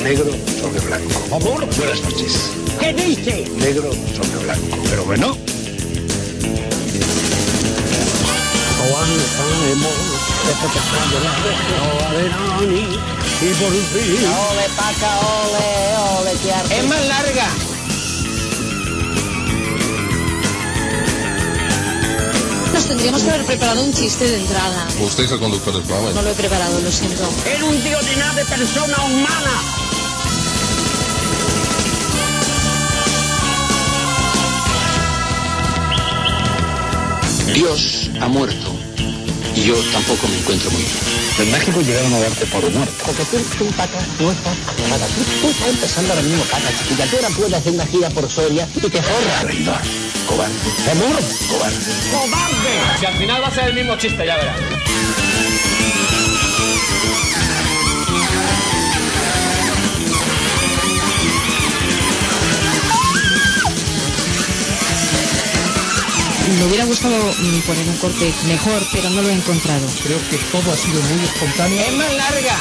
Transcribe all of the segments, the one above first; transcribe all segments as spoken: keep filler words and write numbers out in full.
Negro sobre blanco. Amor, buenas noches. ¿Qué dice? Negro sobre blanco. Pero bueno. Avanzaremos despejando la reja de Nani y por fin... Ole, paca, ole, ole, que arte. Es más larga. Nos tendríamos que haber preparado un chiste de entrada. Usted es el conductor del programa. No lo he preparado, lo siento. Era un tío de nave persona humana. Dios ha muerto y yo tampoco me encuentro muy bien. En México llegaron a darte por muerto. Porque tú, tú, paca, no estás nada. Tú, tú estás empezando ahora mismo, paca, chiquilla. Tú ahora puedes hacer una gira por Soria y te forras. Traidor, cobarde. Amor, Cobarde. cobarde. Si al final va a ser el mismo chiste, ya verás. Me hubiera gustado mm, poner un corte mejor, pero no lo he encontrado. Creo que todo ha sido muy espontáneo. Es más larga.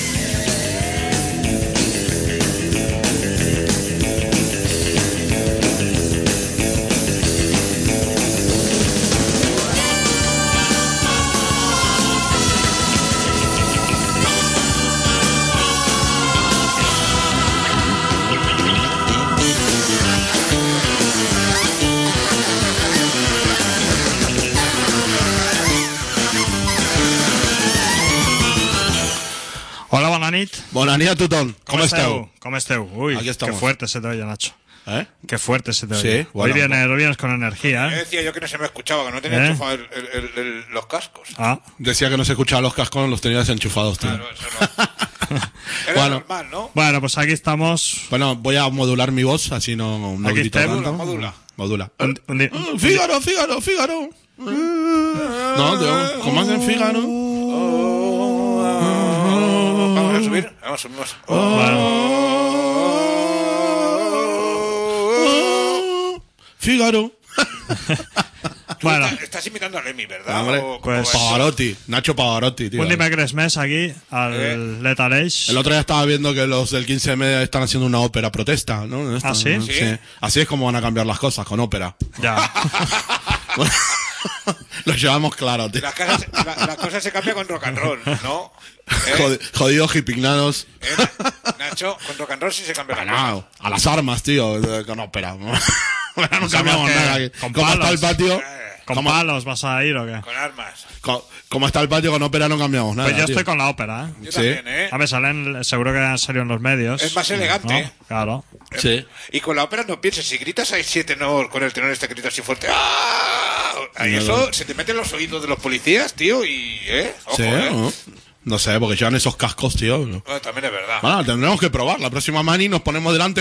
Hola, bona nit. Bona nit a tothom. Com, ¿Cómo esteu? ¿Cómo esteu? Uy, Aquí qué estamos. fuerte se te oye, Nacho. ¿Eh? Qué fuerte se te Sí, oye. bueno, hoy, vienes, hoy vienes con energía, Eh, ¿eh? decía yo que no se me escuchaba, que no tenía ¿Eh? enchufado el- el- el- el- los cascos. Ah, Decía que no se escuchaban los cascos, los tenía desenchufados, tío. Claro, eso no. Era Bueno. normal, ¿no? bueno, pues aquí estamos. Bueno, voy a modular mi voz, así no, no Aquí grito está. tanto. Modula, Modula. Un- un di- Ah, Fígaro, Fígaro, Fígaro. No, tío, ¿cómo hacen Fígaro? Vamos a subir, vamos a subir. Vamos. Bueno, Fígaro. Tú Bueno. estás, estás imitando a Lemmy, ¿verdad? Hombre, ¿O cómo pues- va eso? Pavarotti, Nacho Pavarotti, tío. un dimecres mes aquí, al Eh. Lethal Age. El otro día estaba viendo que los del quince eme están haciendo una ópera protesta, ¿no? Esto, ¿Ah, sí? ¿no? Sí. Así es como van a cambiar las cosas, con ópera. Ya. Lo llevamos claro, tío. Las cosas, la, la cosa se cambia con rock and roll, ¿no? ¿Eh? Jod- Jodidos hipignanos. ¿Eh? Nacho, con rock and roll sí se cambia la cosa. Bueno, a las armas, tío, eh, con ópera. no Somos cambiamos que- nada aquí. con Como está palos. el patio, ¿Con como, palos vas a ir o qué? Con armas. co- como está el patio con ópera no cambiamos nada. Pues yo tío. estoy con la ópera, ¿eh? Yo Sí. también, ¿eh? A ver, salen, seguro que han salido en los medios. Es más elegante. ¿No? Claro. Sí. Y con la ópera no pienses, si gritas hay siete no con el tenor este que grita así fuerte. ¡Ah! Y No, eso no. se te mete en los oídos de los policías, tío, y ¿eh? Ojo, Sí, ¿eh? ¿no? No sé, porque llevan esos cascos, tío. ¿no? Bueno, también es verdad. Bueno, tendremos que probar. La próxima mani nos ponemos delante.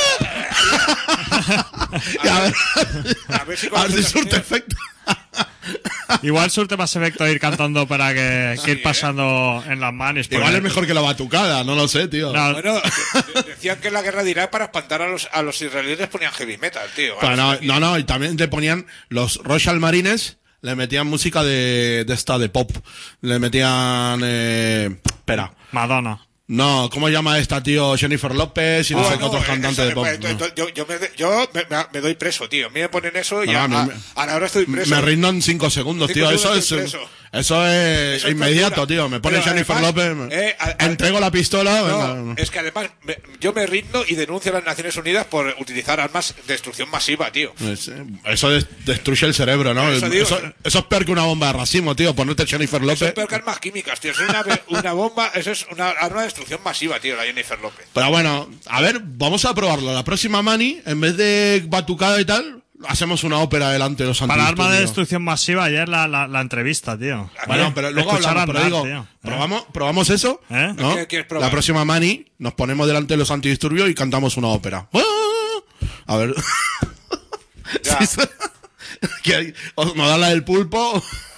Y a ver, A ver si a ver si conoces surte el efecto. Igual surte más efecto ir cantando ópera que, que ir ¿eh? pasando en las manos. Igual porque- es mejor que la batucada, no lo sé, tío. No, Bueno, de- de- decían que en la guerra de Irak para espantar a los, a los israelíes ponían heavy metal, tío. Pero no, Ahora sí. no, no, y también le ponían los Royal Marines, le metían música de, de esta, de pop. Le metían, eh, espera. Madonna. No, ¿cómo se llama esta, tío? Jennifer López y no Ah, sé qué no, otros eh, cantantes eso- de pop. eh, no. yo, yo, yo me, yo me, me- me doy preso, tío. A mí me ponen eso y No, a, no, a- me- a la hora estoy preso. Me rindo en cinco segundos, Cinco tío. segundos Eso es, estoy preso. eso es Eso es inmediato, tortura. tío. Me pone Pero Jennifer además, López, me- eh, a- a- entrego la pistola. No, venga. es que además me- yo me rindo y denuncio a las Naciones Unidas por utilizar armas de destrucción masiva, tío. Es- Eso des- destruye el cerebro, ¿no? Eso Eso, digo. eso es peor que una bomba de racimo, tío. Ponerte Jennifer Eso es López. peor que armas químicas, tío. Eso es una, una bomba, eso es una arma de destrucción masiva, tío, la Jennifer López. Pero bueno, a ver, vamos a probarlo. La próxima mani, en vez de batucada y tal, hacemos una ópera delante de los Para arma de antidisturbios. destrucción masiva, ayer la, la, la entrevista, tío. Bueno, ¿Eh? pero luego Escuchar hablamos, pero andar, digo, tío. probamos, probamos eso, ¿Eh? ¿no? ¿Qué quieres probar? La próxima mani nos ponemos delante de los antidisturbios y cantamos una ópera. A ver. Ya. Sí, sí. ¿Qué hay? ¿Os- ¿Nos da la del pulpo?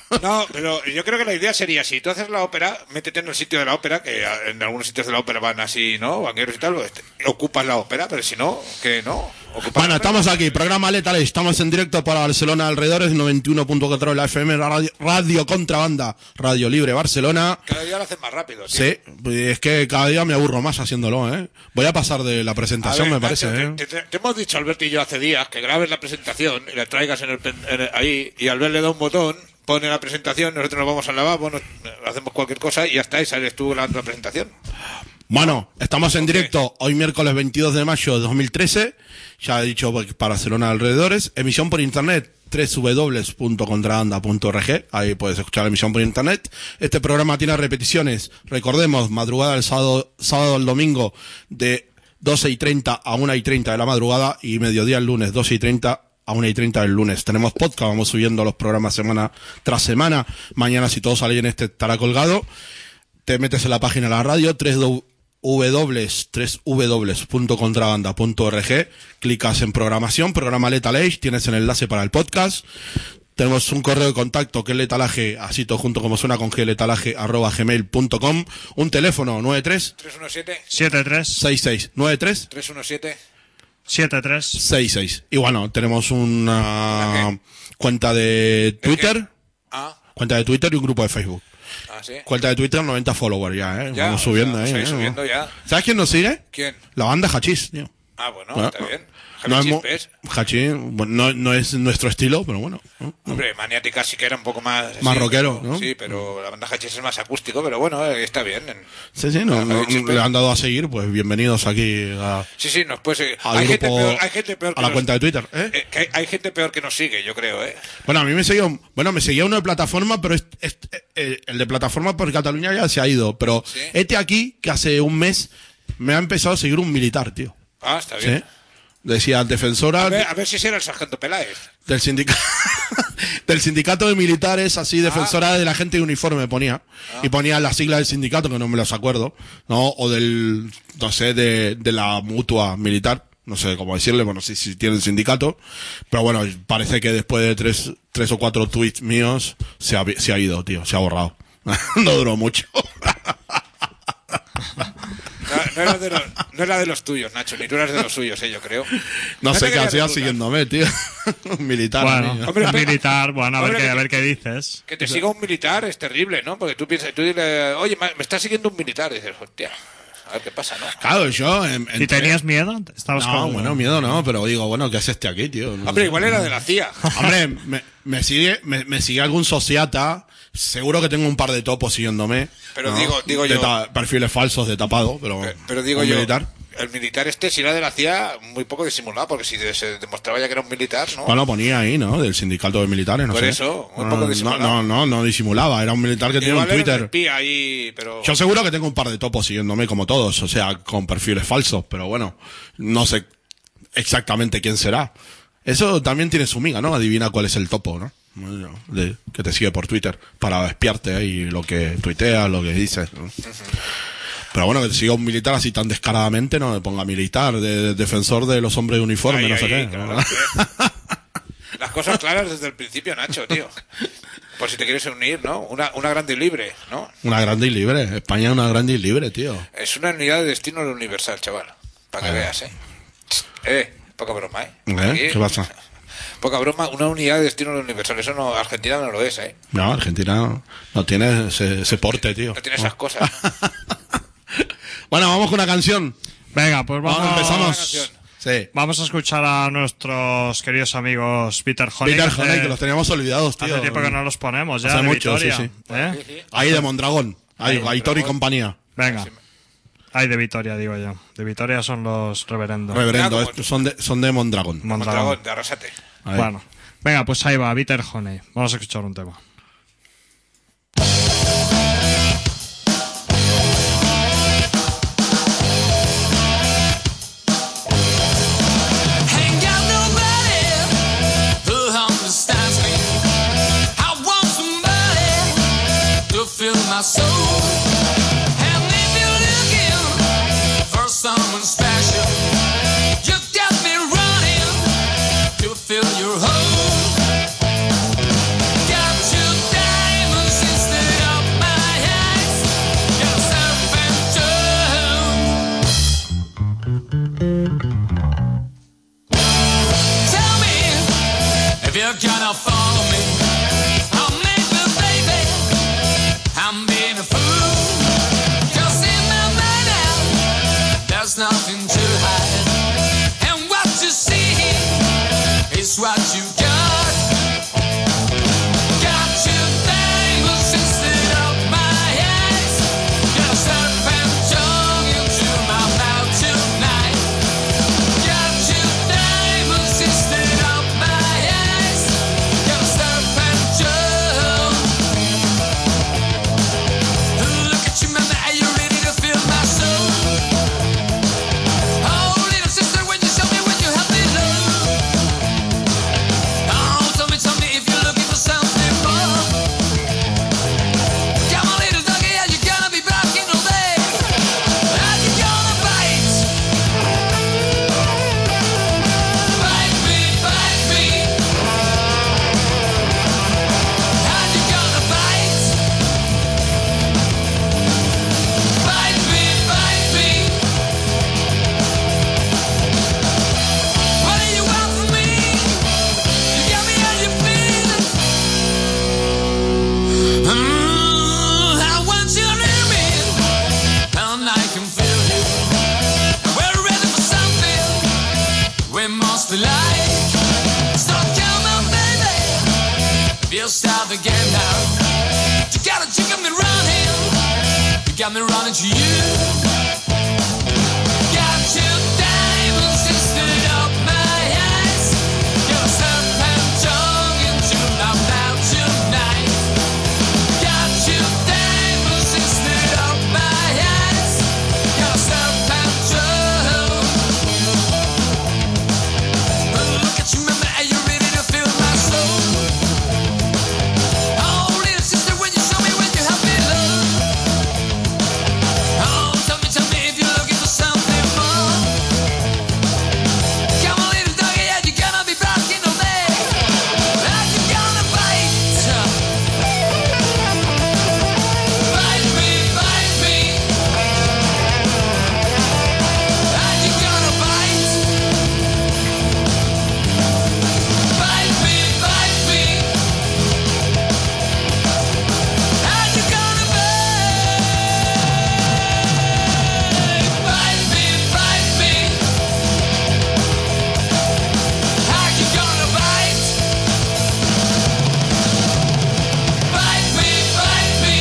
No, pero yo creo que la idea sería, si tú haces la ópera, métete en el sitio de la ópera, que en algunos sitios de la ópera van así, ¿no? Banqueros y tal, este, ocupas la ópera, pero si no, que no. Bueno, estamos aquí, programa Letal, estamos en directo para Barcelona, alrededores, noventa y uno punto cuatro de la F M, radio, radio Contrabanda, Radio Libre Barcelona. Cada día lo hacen más rápido, tío. Sí, es que cada día me aburro más haciéndolo, ¿eh? Voy a pasar de la presentación, ver, me parece, Nacho, ¿eh? Te, te, te hemos dicho, Alberto y yo, hace días, que grabes la presentación y la traigas en el, en el, ahí, y Albert le da un botón, pone la presentación, nosotros nos vamos al lavabo, nos, hacemos cualquier cosa y ya está, y sales tú grabando la presentación. Bueno, estamos en directo hoy miércoles veintidós de mayo de dos mil trece, ya he dicho para Barcelona alrededores, emisión por internet doble u doble u doble u punto contrabanda punto org, ahí puedes escuchar la emisión por internet. Este programa tiene repeticiones, recordemos, madrugada del sábado, sábado al domingo de doce y treinta a una y treinta de la madrugada y mediodía el lunes doce y treinta a una y treinta del lunes. Tenemos podcast, vamos subiendo los programas semana tras semana. Mañana, si todo sale bien, este estará colgado. Te metes en la página de la radio, doble u doble u doble u punto contrabanda punto org, clicas en programación, programa Letal Age, tienes el enlace para el podcast. Tenemos un correo de contacto que es letalaje, así todo junto como suena con g, letalaje arroba gmail punto com, un teléfono nueve tres tres uno siete siete tres seis seis nueve tres tres uno siete siete tres seis seis. Y bueno, tenemos una cuenta de Twitter, ah. cuenta de Twitter y un grupo de Facebook. Ah, ¿sí? Cuenta de Twitter, noventa followers ya, ¿eh? Ya, Vamos subiendo, o sea, ¿eh? estoy subiendo ya. ¿Sabes quién nos sigue? ¿Quién? La banda Hachís, tío. Ah, bueno, Bueno, está bien. No, Javi es mo- Chispes. Hachís, bueno, no, no es nuestro estilo, pero bueno. ¿no? Hombre, Maniática sí que era un poco más... Más sí, rockero, pero- ¿no? Sí, pero la banda Hachís es más acústico, pero bueno, eh, está bien. Sí, sí, no, Ah, no, Javi Chispes. le han dado a seguir, pues bienvenidos aquí a, Sí, sí, nos puede seguir. al Hay grupo, gente peor, hay gente peor que a la nos- cuenta de Twitter, ¿eh? eh, que hay, hay gente peor que nos sigue, yo creo, ¿eh? Bueno, a mí me seguía, bueno, me seguía uno de plataforma, pero es, es- eh, el de plataforma por Cataluña ya se ha ido, pero ¿Sí? este aquí, que hace un mes, me ha empezado a seguir un militar, tío. Ah, está ¿Sí? bien. Decía defensora A ver, a ver si era el sargento Peláez. del sindicato del sindicato de militares, así defensora de la gente de uniforme ponía, y ponía las siglas del sindicato que no me los acuerdo, no, o del, no sé, de, de la mutua militar, no sé cómo decirle, bueno, sí, sí tiene el sindicato, pero bueno, parece que después de tres tres o cuatro tweets míos se ha, se ha ido, tío, se ha borrado. No duró mucho. No, no, era de los, no era de los tuyos, Nacho, ni tú eras de los suyos, eh, yo creo. No sé te qué querías hacía reclutar. siguiéndome, tío. Un militar. Bueno, amigo. Hombre, pero- militar, bueno, a ver, Hombre, qué, a que- ver qué dices. Que te siga un militar es terrible, ¿no? Porque tú piensas, tú dile, oye, ma- me está siguiendo un militar. Y dices, hostia, a ver qué pasa, ¿no? Claro, yo... En, ¿Y tenías miedo? ¿Estabas No, con... bueno, miedo no, pero digo, bueno, ¿qué hace este aquí, tío? No Hombre, sé. igual era de la C I A. Hombre, me, me sigue me, me sigue algún sociata. Seguro que tengo un par de topos siguiéndome. Pero ¿no? digo- digo De yo- ta- perfiles falsos de tapado, pero... Pero, pero digo un yo, militar. el militar este, si era de la C I A, muy poco disimulado, porque si de- se demostraba ya que era un militar, ¿no? Bueno, ponía ahí, ¿no? Del sindicato de militares, no Por sé. eso, muy no, poco no, disimulado. no, no, no disimulaba. Era un militar que tenía un Igual era Twitter. espía ahí, pero... Yo seguro que tengo un par de topos siguiéndome como todos, o sea, con perfiles falsos, pero bueno, no sé exactamente quién será. Eso también tiene su miga, ¿no? Adivina cuál es el topo, ¿no? De, que te sigue por Twitter para espiarte ahí lo que tuiteas, lo que dices, ¿no? Pero bueno, que te siga un militar así tan descaradamente, no me ponga militar, de, de defensor de los hombres de uniforme, Ahí, no sé ahí, qué. claro, ¿no? sí. Las cosas claras desde el principio, Nacho, tío. Por si te quieres unir, ¿no? Una, una grande y libre, ¿no? Una grande y libre, España es una grande y libre, tío. Es una unidad de destino universal, chaval. Para que Ah. veas, ¿eh? Eh, poca broma, ¿eh? ¿Eh? Aquí- ¿Qué pasa? Poca broma, una unidad de destino universal. Eso no, Argentina no lo es, ¿eh? No, Argentina no, no tiene ese, ese porte, tío. No tiene esas cosas. Bueno, vamos con una canción. Venga, pues vamos, Vamos, empezamos. canción. Sí. Vamos a escuchar a nuestros queridos amigos Peter Honey. Peter que Honey, hace- que los teníamos olvidados, tío. Hace tiempo que no los ponemos ya. Hace de mucho, sí, Vitoria, sí. ¿eh? Ahí de Mondragón. Ahí, Ahí, Aitor y compañía. Venga. Ahí de Vitoria, digo yo. De Vitoria son los reverendos. Reverendo, Ah, estos son de, son de Mondragón. Mondragón. Mondragón, de Arrasate. Ahí. Bueno. Venga, pues ahí va, Peter Honey. Vamos a escuchar un tema. Ain't got nobody who understands me. I want somebody to fill my soul. And if you're looking for someone special, you got me running to fill your hole. Got you down. got me running to you. Got your diamonds twisted up my eyes. Your serpent tongue into my mouth tonight. Got your diamonds twisted up my eyes. Your serpent tongue. Look at you, mama, are you ready to feel my soul? Oh, little sister, when you show me when you help me love. Oh, tell me, tell me if you're looking for something more. Come on, little doggy, yeah, you're gonna be barking on me. Like you're gonna bite. Bite me, bite me. Like you're gonna bite. Bite me, bite me. Like you're gonna bite. Bite me, bite me. Like you're gonna bite. Bite me, bite me.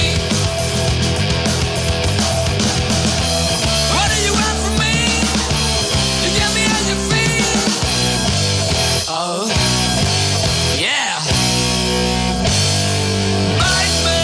What do you want from me? You get me how you feel. Oh, yeah. Bite me.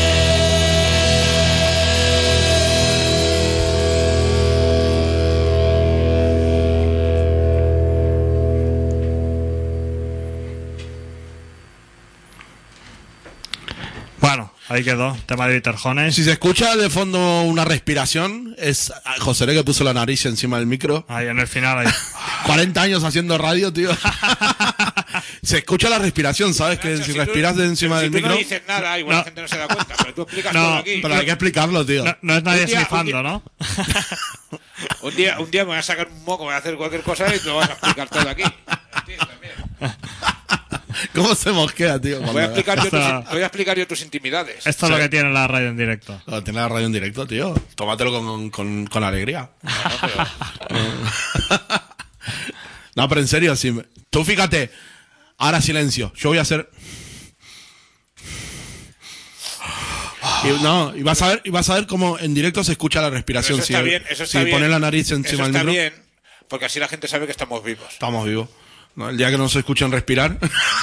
Bueno, ahí quedó. Tema de Viterjones. Si se escucha de fondo una respiración, es José que puso la nariz encima del micro. Ahí en el final. Ahí. cuarenta años haciendo radio, tío. Se escucha la respiración, ¿sabes? Que Nacho, si tú- respiras de encima si del tú micro. no dices nada, igual No. la gente no se da cuenta, pero tú explicas No, todo aquí. Pero hay que explicarlo, tío. No, no es nadie Un día- un esnifando, día- ¿no? Un día, un día me voy a sacar un moco, voy a hacer cualquier cosa y te lo vas a explicar todo aquí. ¿Entiendes? También. ¿Cómo se mosquea, tío? Voy a, Cuando- explicar yo tus, Esto- voy a explicar yo tus intimidades. Esto es lo que tiene la radio en directo. No, tiene la radio en directo, tío. Tómatelo con, con, con alegría. No, pero en serio, si me- tú fíjate, ahora silencio, yo voy a hacer... Y, no, y vas a ver, y vas a ver cómo en directo se escucha la Pero respiración. eso si está el- bien, eso está si bien. pones la nariz encima Eso del está micro, bien, porque así la gente sabe que estamos vivos. estamos vivos. ¿No? El día que no se escuchen respirar,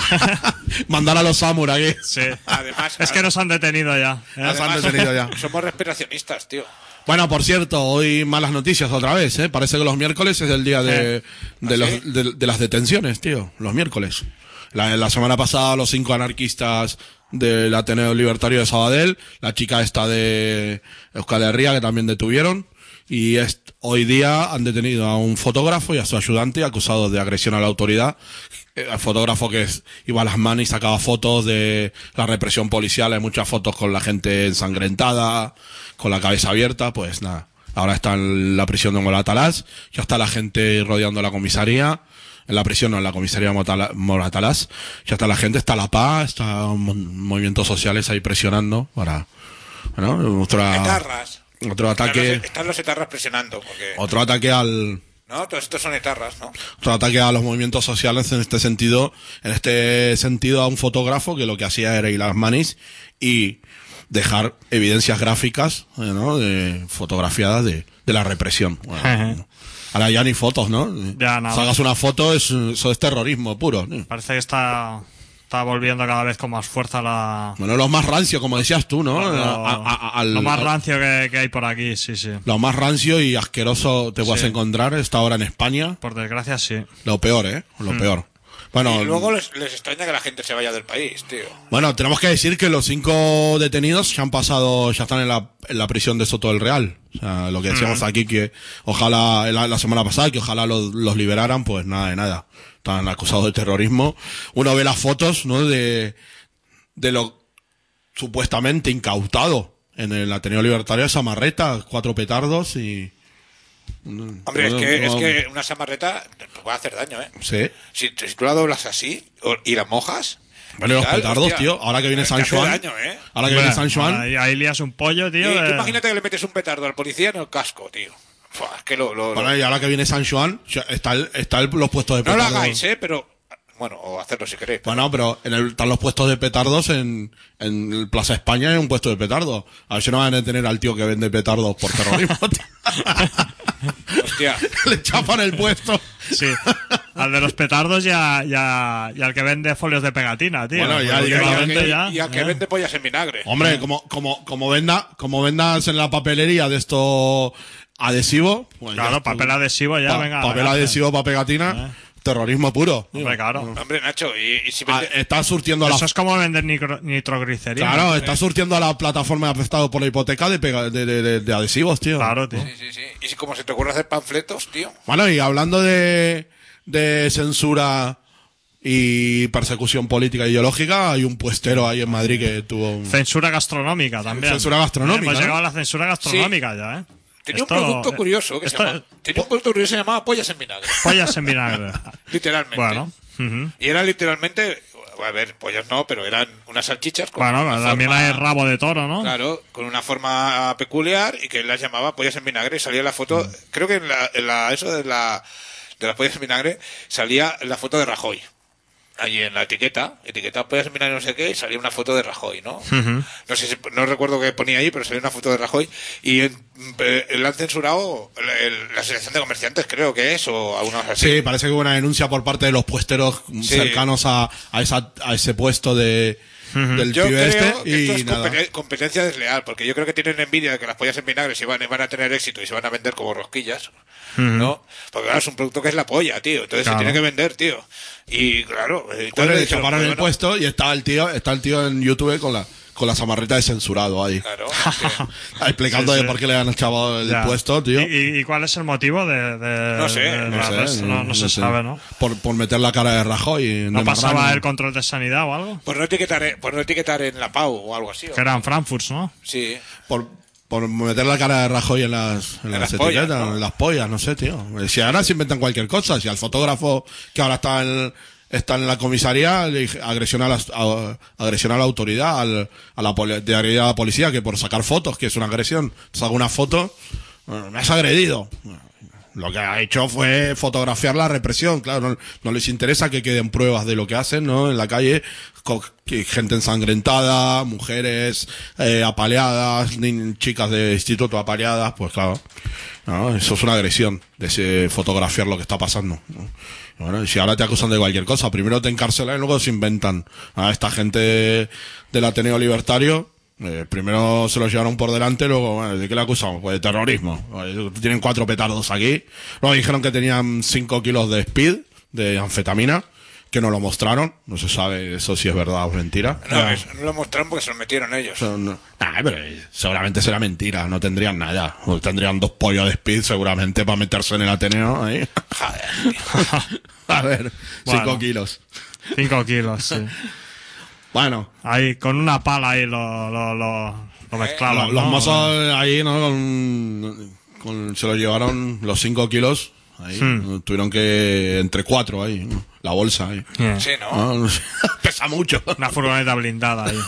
mandar a los samuráis. Sí. Además, Es que nos han detenido ya. ¿eh? Nos han detenido ya. somos respiracionistas, tío. Bueno, por cierto, hoy malas noticias otra vez, ¿eh? Parece que los miércoles es el día de, de, ¿Ah, los- sí? de, de las detenciones, tío. Los miércoles. La, la semana pasada los cinco anarquistas del Ateneo Libertario de Sabadell, la chica esta de Euskal Herria que también detuvieron, y es, hoy día han detenido a un fotógrafo y a su ayudante acusados de agresión a la autoridad. Eh, El fotógrafo que es, iba a las manos y sacaba fotos de la represión policial, hay muchas fotos con la gente ensangrentada, con la cabeza abierta, pues nada. Ahora está en la prisión de Moratalaz, ya está la gente rodeando la comisaría, en la prisión no, en la comisaría de Motala- Moratalaz, ya está la gente, está la paz, está mo- movimientos sociales ahí presionando para, bueno, otra, Etarras. otro ataque, Están los, están los etarras presionando, porque... otro ataque al, No, todos estos son etarras, ¿no? otro ataque a los movimientos sociales en este sentido, en este sentido a un fotógrafo que lo que hacía era ir a las manis y dejar evidencias gráficas, eh, ¿no? De, fotografiadas de, de la represión. Bueno, ahora ya ni fotos, ¿no? Ya nada. Salgas una foto, es, eso es terrorismo puro. ¿no? Parece que está, está volviendo cada vez con más fuerza la... Bueno, lo más rancio, como decías tú, ¿no? Lo, A- a- a- al- lo más al- rancio que, que hay por aquí, sí, sí. Lo más rancio y asqueroso te vas Sí. a encontrar esta ahora en España. Por desgracia, sí. Lo peor, ¿eh? Lo peor. Bueno, Y luego les, les extraña que la gente se vaya del país, tío. bueno, tenemos que decir que los cinco detenidos ya han pasado, ya están en la, en la prisión de Soto del Real. O sea, lo que decíamos aquí que ojalá, la, la semana pasada, que ojalá los, los liberaran, pues nada de nada. Están acusados de terrorismo. Uno ve las fotos, ¿no? De, de lo supuestamente incautado en el Ateneo Libertario de Samarreta, cuatro petardos y... Hombre, es que, es que una samarreta te puede hacer daño, ¿eh? Sí. Si, si tú la doblas así o- y la mojas... Bueno, y los tal, petardos, hostia, tío. Ahora que viene te San hace Juan. daño, ¿eh? Ahora que viene Bueno, San Juan. Ahí, ahí lías un pollo, tío. Y tú de- imagínate que le metes un petardo al policía en el casco, tío. Fua, es que lo, lo- Bueno, lo- y ahora que viene San Juan, ya está el, está el- los puestos de No lo petardos. hagáis, ¿eh? Pero Bueno, o hacerlo si queréis. Bueno, pero en el, están los puestos de petardos en, en el Plaza España, hay un puesto de petardo. A ver si no van a tener al tío que vende petardos por terrorismo, tío. Hostia. Le chapan el puesto. Sí. Al de los petardos y, a, y, a, y al que vende folios de pegatina, tío. Bueno, ya, Y, ya, al ya, que, ya, y al que ¿eh? vende pollas en vinagre. Hombre, como, como, como venda, como vendas en la papelería de esto adhesivo. Pues Claro, ya, papel adhesivo ya, pa- venga. papel venga. adhesivo para pegatina, Eh. terrorismo puro. Hombre, claro. Hombre, Nacho, y, y si Ah, vende... está surtiendo a la Eso es como vender nitro- nitroglicerina. Claro, está surtiendo a la plataforma afectada por la hipoteca de, pega- de, de, de- de adhesivos, tío. Claro, tío. Sí, sí, sí. Y si como se te ocurre hacer panfletos, tío. Bueno, y hablando de, de censura y persecución política e ideológica, hay un puestero ahí en Madrid que tuvo un... Censura gastronómica también. Censura gastronómica, Hemos ¿no? llegado a la censura gastronómica ya, ¿eh? Tenía Esto- un producto curioso que esto- se llamaba... Tenía un producto curioso que se llamaba pollas en vinagre. Pollas en vinagre. Literalmente. Bueno. Ujú. Y eran literalmente... A ver, pollas no, pero eran unas salchichas con Bueno, una también forma- hay rabo de toro, ¿no? Claro, con una forma peculiar y que las llamaba pollas en vinagre y salía la foto, creo que en la, en la eso de la de las pollas en vinagre salía la foto de Rajoy. Allí en la etiqueta, etiqueta pollas en vinagre no sé qué, y salía una foto de Rajoy, ¿no? Ujú. No sé si, no recuerdo qué ponía ahí, pero salía una foto de Rajoy y en, eh, le han censurado la, el- la Asociación de Comerciantes, creo que es, o alguna cosa así. Sí, parece que hubo una denuncia por parte de los puesteros Sí. cercanos a, a, esa, a ese puesto de, del Yo pibe creo este que y esto es nada. competen- competencia desleal, porque yo creo que tienen envidia de que las pollas en vinagre se van, van a tener éxito y se van a vender como rosquillas, ¿no? Porque claro, es un producto que es la polla, tío, entonces Claro. se tiene que vender, tío. Y claro, entonces Bueno, le dijeron, chaparon el bueno, puesto y estaba el tío, está el tío en YouTube con la con la samarreta de censurado ahí. Claro, Explicando Sí, de sí. por qué le han echado el Ya. puesto, tío. ¿Y, y, y cuál es el motivo de, de- No sé, de no la sé, res- no, no se sé. sabe, ¿no? Por, por meter la cara de Rajoy. en ¿No el pasaba marrano. el control de sanidad o algo? por no etiquetar, por no etiquetar en la Pau o algo así. ¿o? Que eran Frankfurts, ¿no? Sí. Por, por meter la cara de Rajoy en las, en En las las pollas, etiquetas, ¿no? en las pollas, no sé, tío. Si ahora se inventan cualquier cosa, si al fotógrafo que ahora está en, está en la comisaría, le dije, agresión a la, a- agresión a la autoridad, al, a la poli- de agredir a la policía, que por sacar fotos, que es una agresión, saca una foto, bueno, me has agredido. Lo que ha hecho fue fotografiar la represión, claro, no, no les interesa que queden pruebas de lo que hacen, ¿no? En la calle, co- que gente ensangrentada, mujeres eh, apaleadas, ni- chicas de instituto apaleadas, pues claro, ¿no? Eso es una agresión, de ese fotografiar lo que está pasando, ¿no? Bueno, y si ahora te acusan de cualquier cosa, primero te encarcelan y luego se inventan a esta gente del Ateneo Libertario. Eh, primero se los llevaron por delante, luego, bueno, ¿de qué le acusamos? Pues de terrorismo. Bueno, tienen cuatro petardos aquí. Luego dijeron que tenían cinco kilos de speed, de anfetamina, que no lo mostraron. No se sabe eso si es verdad o es mentira. No, eso no lo mostraron porque se lo metieron ellos. Son- nah, pero eh, seguramente será mentira, no tendrían nada. O tendrían dos pollos de speed seguramente para meterse en el Ateneo ahí. A ver, Bueno. cinco kilos. Cinco kilos, sí. Bueno, Ahí, con una pala ahí lo, lo, lo, lo mezclaban, los, los ¿no? mozos ahí, ¿no? Con, con- se los llevaron los cinco kilos. Ahí, Hmm. tuvieron que, entre cuatro ahí, ¿no? La bolsa ahí. Yeah. Sí, ¿no? Ah, pesa mucho. Una furgoneta blindada ahí.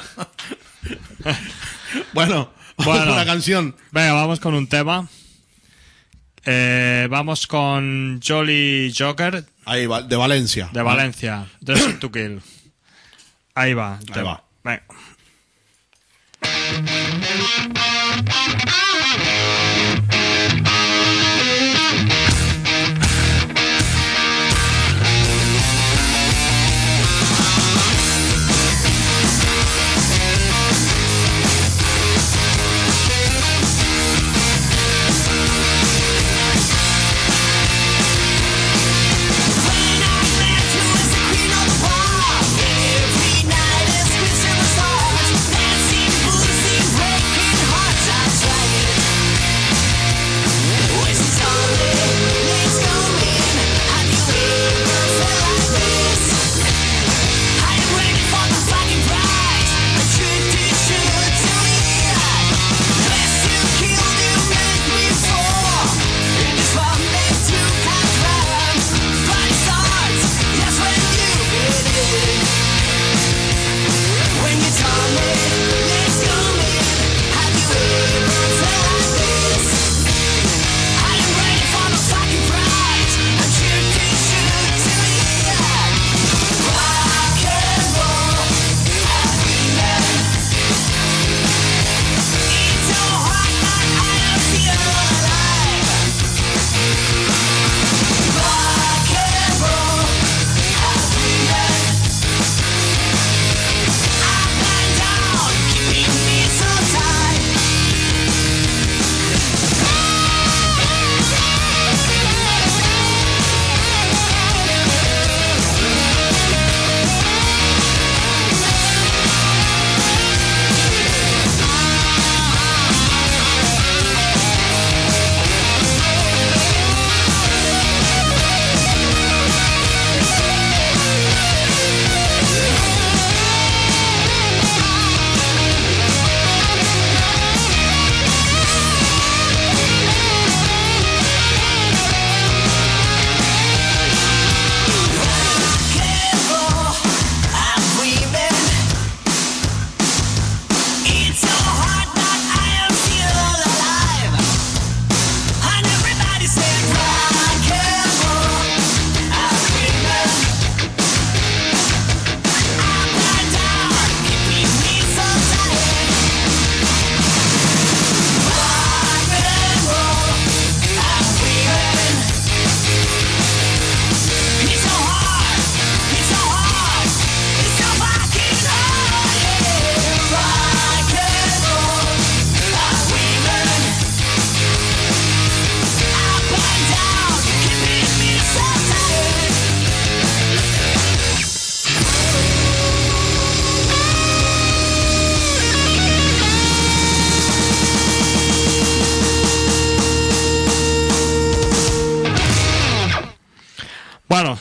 Bueno, Bueno. una canción. Venga, vamos con un tema. Eh, vamos con Jolly Joker Ahí va, de Valencia. de Valencia. Desert to Kill. Ahí va. el Ahí tema. va. Venga. Every night is Christmas stars, dancing, boozing, breaking hearts. I tried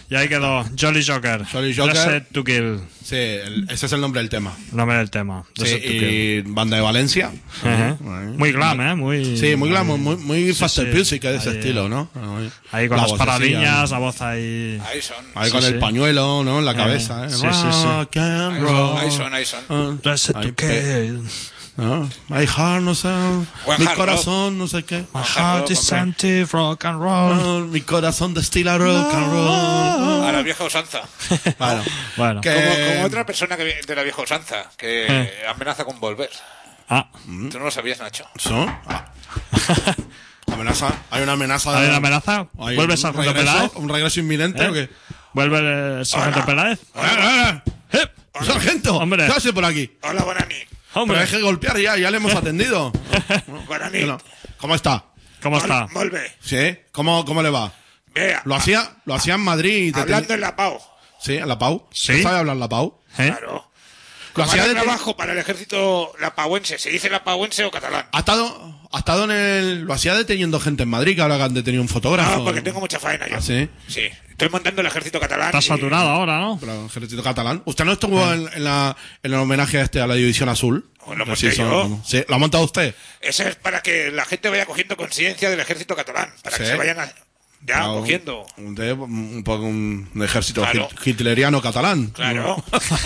Y ahí quedó Jolly Joker. Jolly Joker. Dressed to Kill. Sí, el- ese es el nombre del tema. Nombre del tema. Sí, Dressed to Kill. y banda de Valencia. Ajá. Ahí. Muy glam, ¿eh? Muy, Sí, muy glam, muy, muy Sí, faster sí. music de ese Ahí, estilo, ¿no? Ahí, Ahí con La las vocecilla, paradiñas, ¿no? la voz ahí. Ahí son. Ahí Sí, con el sí. pañuelo, ¿no? En la cabeza, ¿eh? Sí, sí, sí. Rock and Ahí roll. son, ahí son, ahí son. Ah, Dressed ahí to pe- Kill. ¿no? My heart, no sé. Buen Mi hard corazón, no sé qué. My heart is empty, rock and roll. Ah, mi corazón destila rock and roll. A la vieja usanza. Bueno, Bueno. que- Como, como otra persona que vi- de la vieja usanza, que Eh. amenaza con volver. Ah. Tú no lo sabías, Nacho. ¿Son? Ah. Amenaza. Hay una amenaza. ¿Hay una amenaza? Hay ¿Vuelve un Sargento regreso- Peláez? ¿Un regreso inminente ¿Eh? o qué? ¿Vuelve el Sargento Hola. Peláez? ¡Hola, hola! ¡Eh! ¡Sargento! Hombre. ¿Qué hace por aquí? Hola, Bonani. Hombre. Pero deje de golpear ya, ya le hemos atendido. Bonani. Bueno, ¿cómo está? ¿Cómo está? Volve. ¿Sí? ¿Cómo, cómo le va? Vea. Lo hacía, lo hacía en Madrid. y te Hablando ten- en la Pau. Sí, en la Pau. Sí. ¿Usted sabe hablar la Pau? ¿Eh? Claro. Lo hacía Para de trabajo para el ejército lapahuense. ¿Se dice lapahuense o catalán? Ha estado, ha estado en el... Lo hacía deteniendo gente en Madrid, que ahora que han detenido un fotógrafo. No, porque tengo mucha faena yo. ¿Ah, sí? Sí. Estoy montando el ejército catalán. Está y- saturado ahora, ¿no? Pero el ejército catalán. ¿Usted no estuvo en, en la, en el homenaje este a la División Azul? Pues lo Que monté sí son- yo. Sí, ¿lo ha montado usted? Eso es para que la gente vaya cogiendo conciencia del ejército catalán. Para Sí. que se vayan a- ya Claro, cogiendo. Un, de- un, poco un ejército Claro. hit- hitleriano catalán. Claro.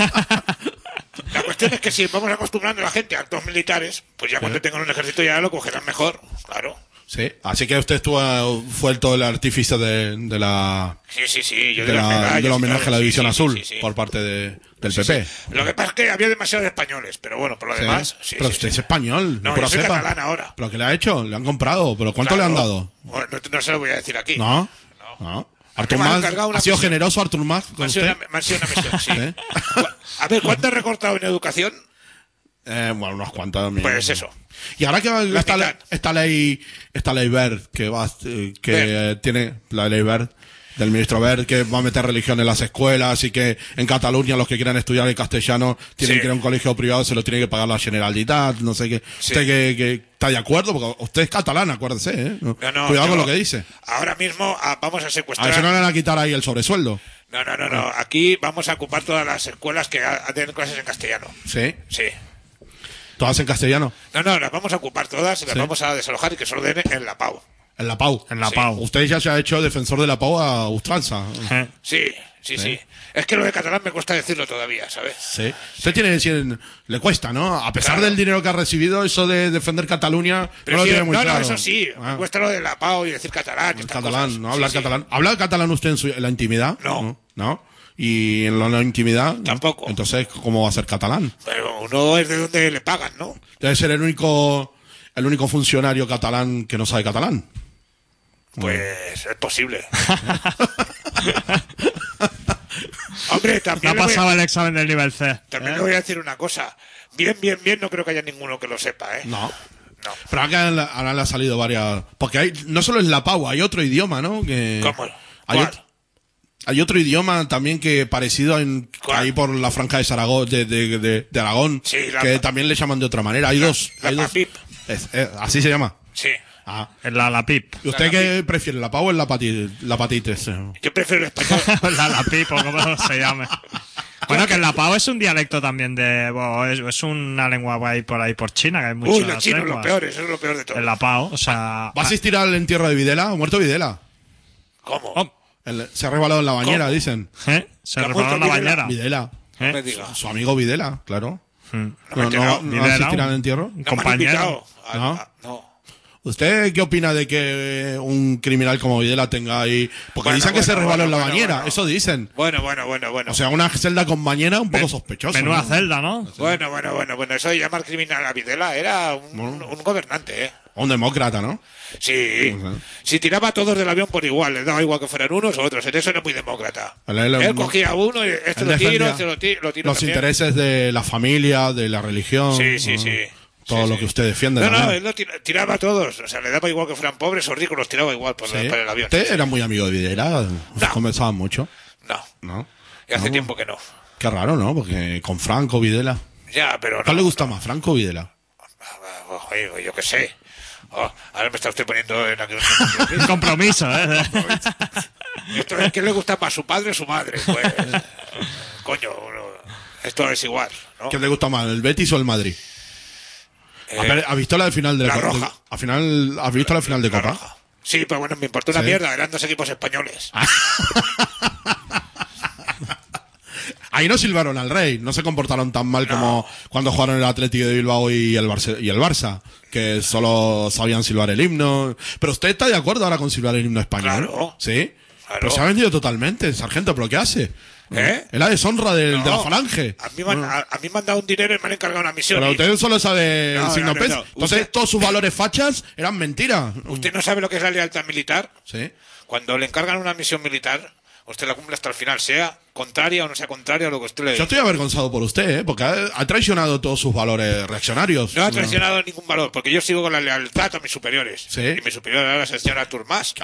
La cuestión es que si vamos acostumbrando a la gente a actos militares, pues ya cuando tengan un ejército ya lo cogerán mejor. Claro. Sí, así que usted estuvo, fue el, todo el artífice de, de la... Sí, sí, sí. Yo de de las la- medallas del y homenaje todo, a la sí, División sí, Azul sí, sí. por parte de, del Sí, P P. sí. Lo que pasa es que había demasiados españoles, pero bueno, por lo Sí. demás. Sí, pero sí, usted sí. es español, No, no, pura yo soy cepa. catalán ahora. ¿Pero qué le ha hecho? ¿Le han comprado? ¿Pero cuánto Claro. le han dado? Bueno, no, no se lo voy a decir aquí. ¿No? ¿No? Artur Me han Mas, encargado una ¿ha sido misión. generoso Artur Mas Me con han sido usted? una, me han sido una misión, sí. ¿Eh? A ver, ¿cuánto he recortado en educación? Eh, bueno, unos cuantos. Pues eso. Y ahora que va La esta, mitad. ley- esta ley, esta ley Wert, que va, eh, que Wert. eh, tiene la ley Wert, del ministro Wert, que va a meter religión en las escuelas y que en Cataluña los que quieran estudiar el castellano tienen Sí. que ir a un colegio privado, se lo tiene que pagar la Generalitat, no sé qué. Sí. ¿Usted que, que está de acuerdo? Porque usted es catalán, acuérdese, ¿eh? No, No, no, Cuidado yo- con lo que dice. Ahora mismo ah, vamos a A secuestrar. ver si no le van a quitar ahí el sobresueldo. No, no, no, no. Aquí vamos a ocupar todas las escuelas que ha- den clases en castellano. ¿Sí? Sí. ¿Todas en castellano? No, no, las vamos a ocupar todas y las Sí. vamos a desalojar y que solo den en la Pau. En la Pau. En la Sí. Pau. Usted ya se ha hecho defensor de la Pau a ultranza. Eh. Sí, sí, sí. Es que lo de catalán me cuesta decirlo todavía, ¿sabes? Sí. Usted tiene que decir, le cuesta, ¿no? A pesar Claro. del dinero que ha recibido, eso de defender Cataluña, Pero no lo sí, tiene muy no, claro. no, eso sí. Ah, Me cuesta lo de la Pau y decir catalán. y el estas catalán, cosas. ¿no? Sí, Hablar sí. catalán. ¿Habla catalán usted en, su- en la intimidad? No. ¿No? ¿Y en la no intimidad? ¿no? Tampoco. Entonces, ¿cómo va a ser catalán? Pero uno es de donde le pagan, ¿no? Debe ser el único, el único funcionario catalán que no sabe catalán. Pues es posible. Hombre, No también, ha le voy, pasado a, el examen del nivel C. también ¿eh? le voy a decir una cosa. Bien, bien, bien, no creo que haya ninguno que lo sepa, ¿eh? No. No. Pero acá en la- ahora le ha salido varias... Porque hay, no solo es la Pau, hay otro idioma, ¿no? Que, ¿Cómo? Hay ¿Cuál? otro, hay otro idioma también que parecido en, ¿Cuál? ahí por la franja de Zaragoza, de, de, de- de Aragón, Sí, la- que también le llaman de otra manera. Hay dos. la hay dos. papip. Es- es- así se llama. Sí. Ah. La la pip. ¿Y usted qué prefiere, la Pau o la pati, la patites? Yo prefiero el español. la la pip o como se llame. Bueno, que el lapao es un dialecto también de... Bueno, es, es una lengua por ahí por, ahí por China, que hay muchas Uy, los chinos, lenguas. los peores, eso es lo peor de todo. El lapao, o sea... ¿Va a asistir al entierro de Videla? ¿Ha muerto Videla? ¿Cómo? Oh, El- se ha resbalado en la bañera, ¿Cómo? dicen. ¿eh? Se ¿Que ha reparó en la muerto Videla? bañera. Videla. ¿eh? No me diga. Su amigo Videla, claro. Mm. No me he No, no, enterado. no Videla, asistirá un- al entierro. un No me han compañero. invitado. Ah, ¿No? ah, no. ¿Usted qué opina de que un criminal como Videla tenga ahí... Porque Bueno, dicen que bueno, se resbaló bueno, en la bueno, bañera, bueno. eso dicen. Bueno, bueno, bueno, bueno. O sea, una celda con bañera un poco sospechosa. Menuda ¿no? celda, ¿no? Bueno, bueno, bueno, bueno. Eso de llamar criminal a Videla era un, un, un gobernante, ¿eh? Un demócrata, ¿no? Sí. Si tiraba a todos del avión por igual, les daba igual que fueran unos o otros. En eso era muy demócrata. Él- él- Él cogía a uno y este Él lo tiro, defendía este lo tiro, lo tiro los también. intereses de la familia, de la religión. Sí, sí, ¿no? sí. Todo Sí, lo sí. que usted defiende. No, no, también. él lo tira- tiraba a todos. O sea, le daba igual que fueran pobres o ricos, los tiraba igual por, Sí. por el avión. Usted era muy amigo de Videla, No. conversaban mucho, No, ¿no? y hace No. tiempo que no. Qué raro, ¿no? Porque con Franco, Videla. Ya, pero no. ¿Cuál le gusta más, Franco o Videla? Oh, oye, yo qué sé. Oh, ahora me está usted poniendo en aquel... Un compromiso, ¿eh? Esto es, ¿quién le gusta más, su padre o su madre? Pues, coño, esto es igual, ¿no? ¿Quién le gusta más, el Betis o el Madrid? Eh, ¿Has visto la de final de la Copa? roja. ¿Al final, ¿Has visto la final de La Copa? roja. Sí, pero bueno, me importa una ¿Sí? mierda, eran dos equipos españoles. Ahí no silbaron al Rey, no se comportaron tan mal No. como cuando jugaron el Atlético de Bilbao y el, Barce- y el Barça, que solo sabían silbar el himno. Pero usted está de acuerdo ahora con silbar el himno español. Claro. ¿Sí? Claro. Pero se ha vendido totalmente, sargento, ¿pero qué hace? ¿Eh? Es la deshonra del- No. de la falange. A mí, me han, a, a mí me han dado un dinero y me han encargado una misión. Pero y- usted solo sabe No, el signo no, no, pez. no. Entonces Usted- todos sus valores fachas eran mentiras. ¿Usted no sabe lo que es la lealtad militar? ¿Sí? Cuando le encargan una misión militar, usted la cumple hasta el final, sea contraria o no sea contraria a lo que usted le Yo diga. estoy avergonzado por usted, ¿eh? Porque ha, ha traicionado todos sus valores reaccionarios. No ha traicionado ningún valor, porque yo sigo con la lealtad a mis superiores. Sí. Y mi superior era la señora Turmas.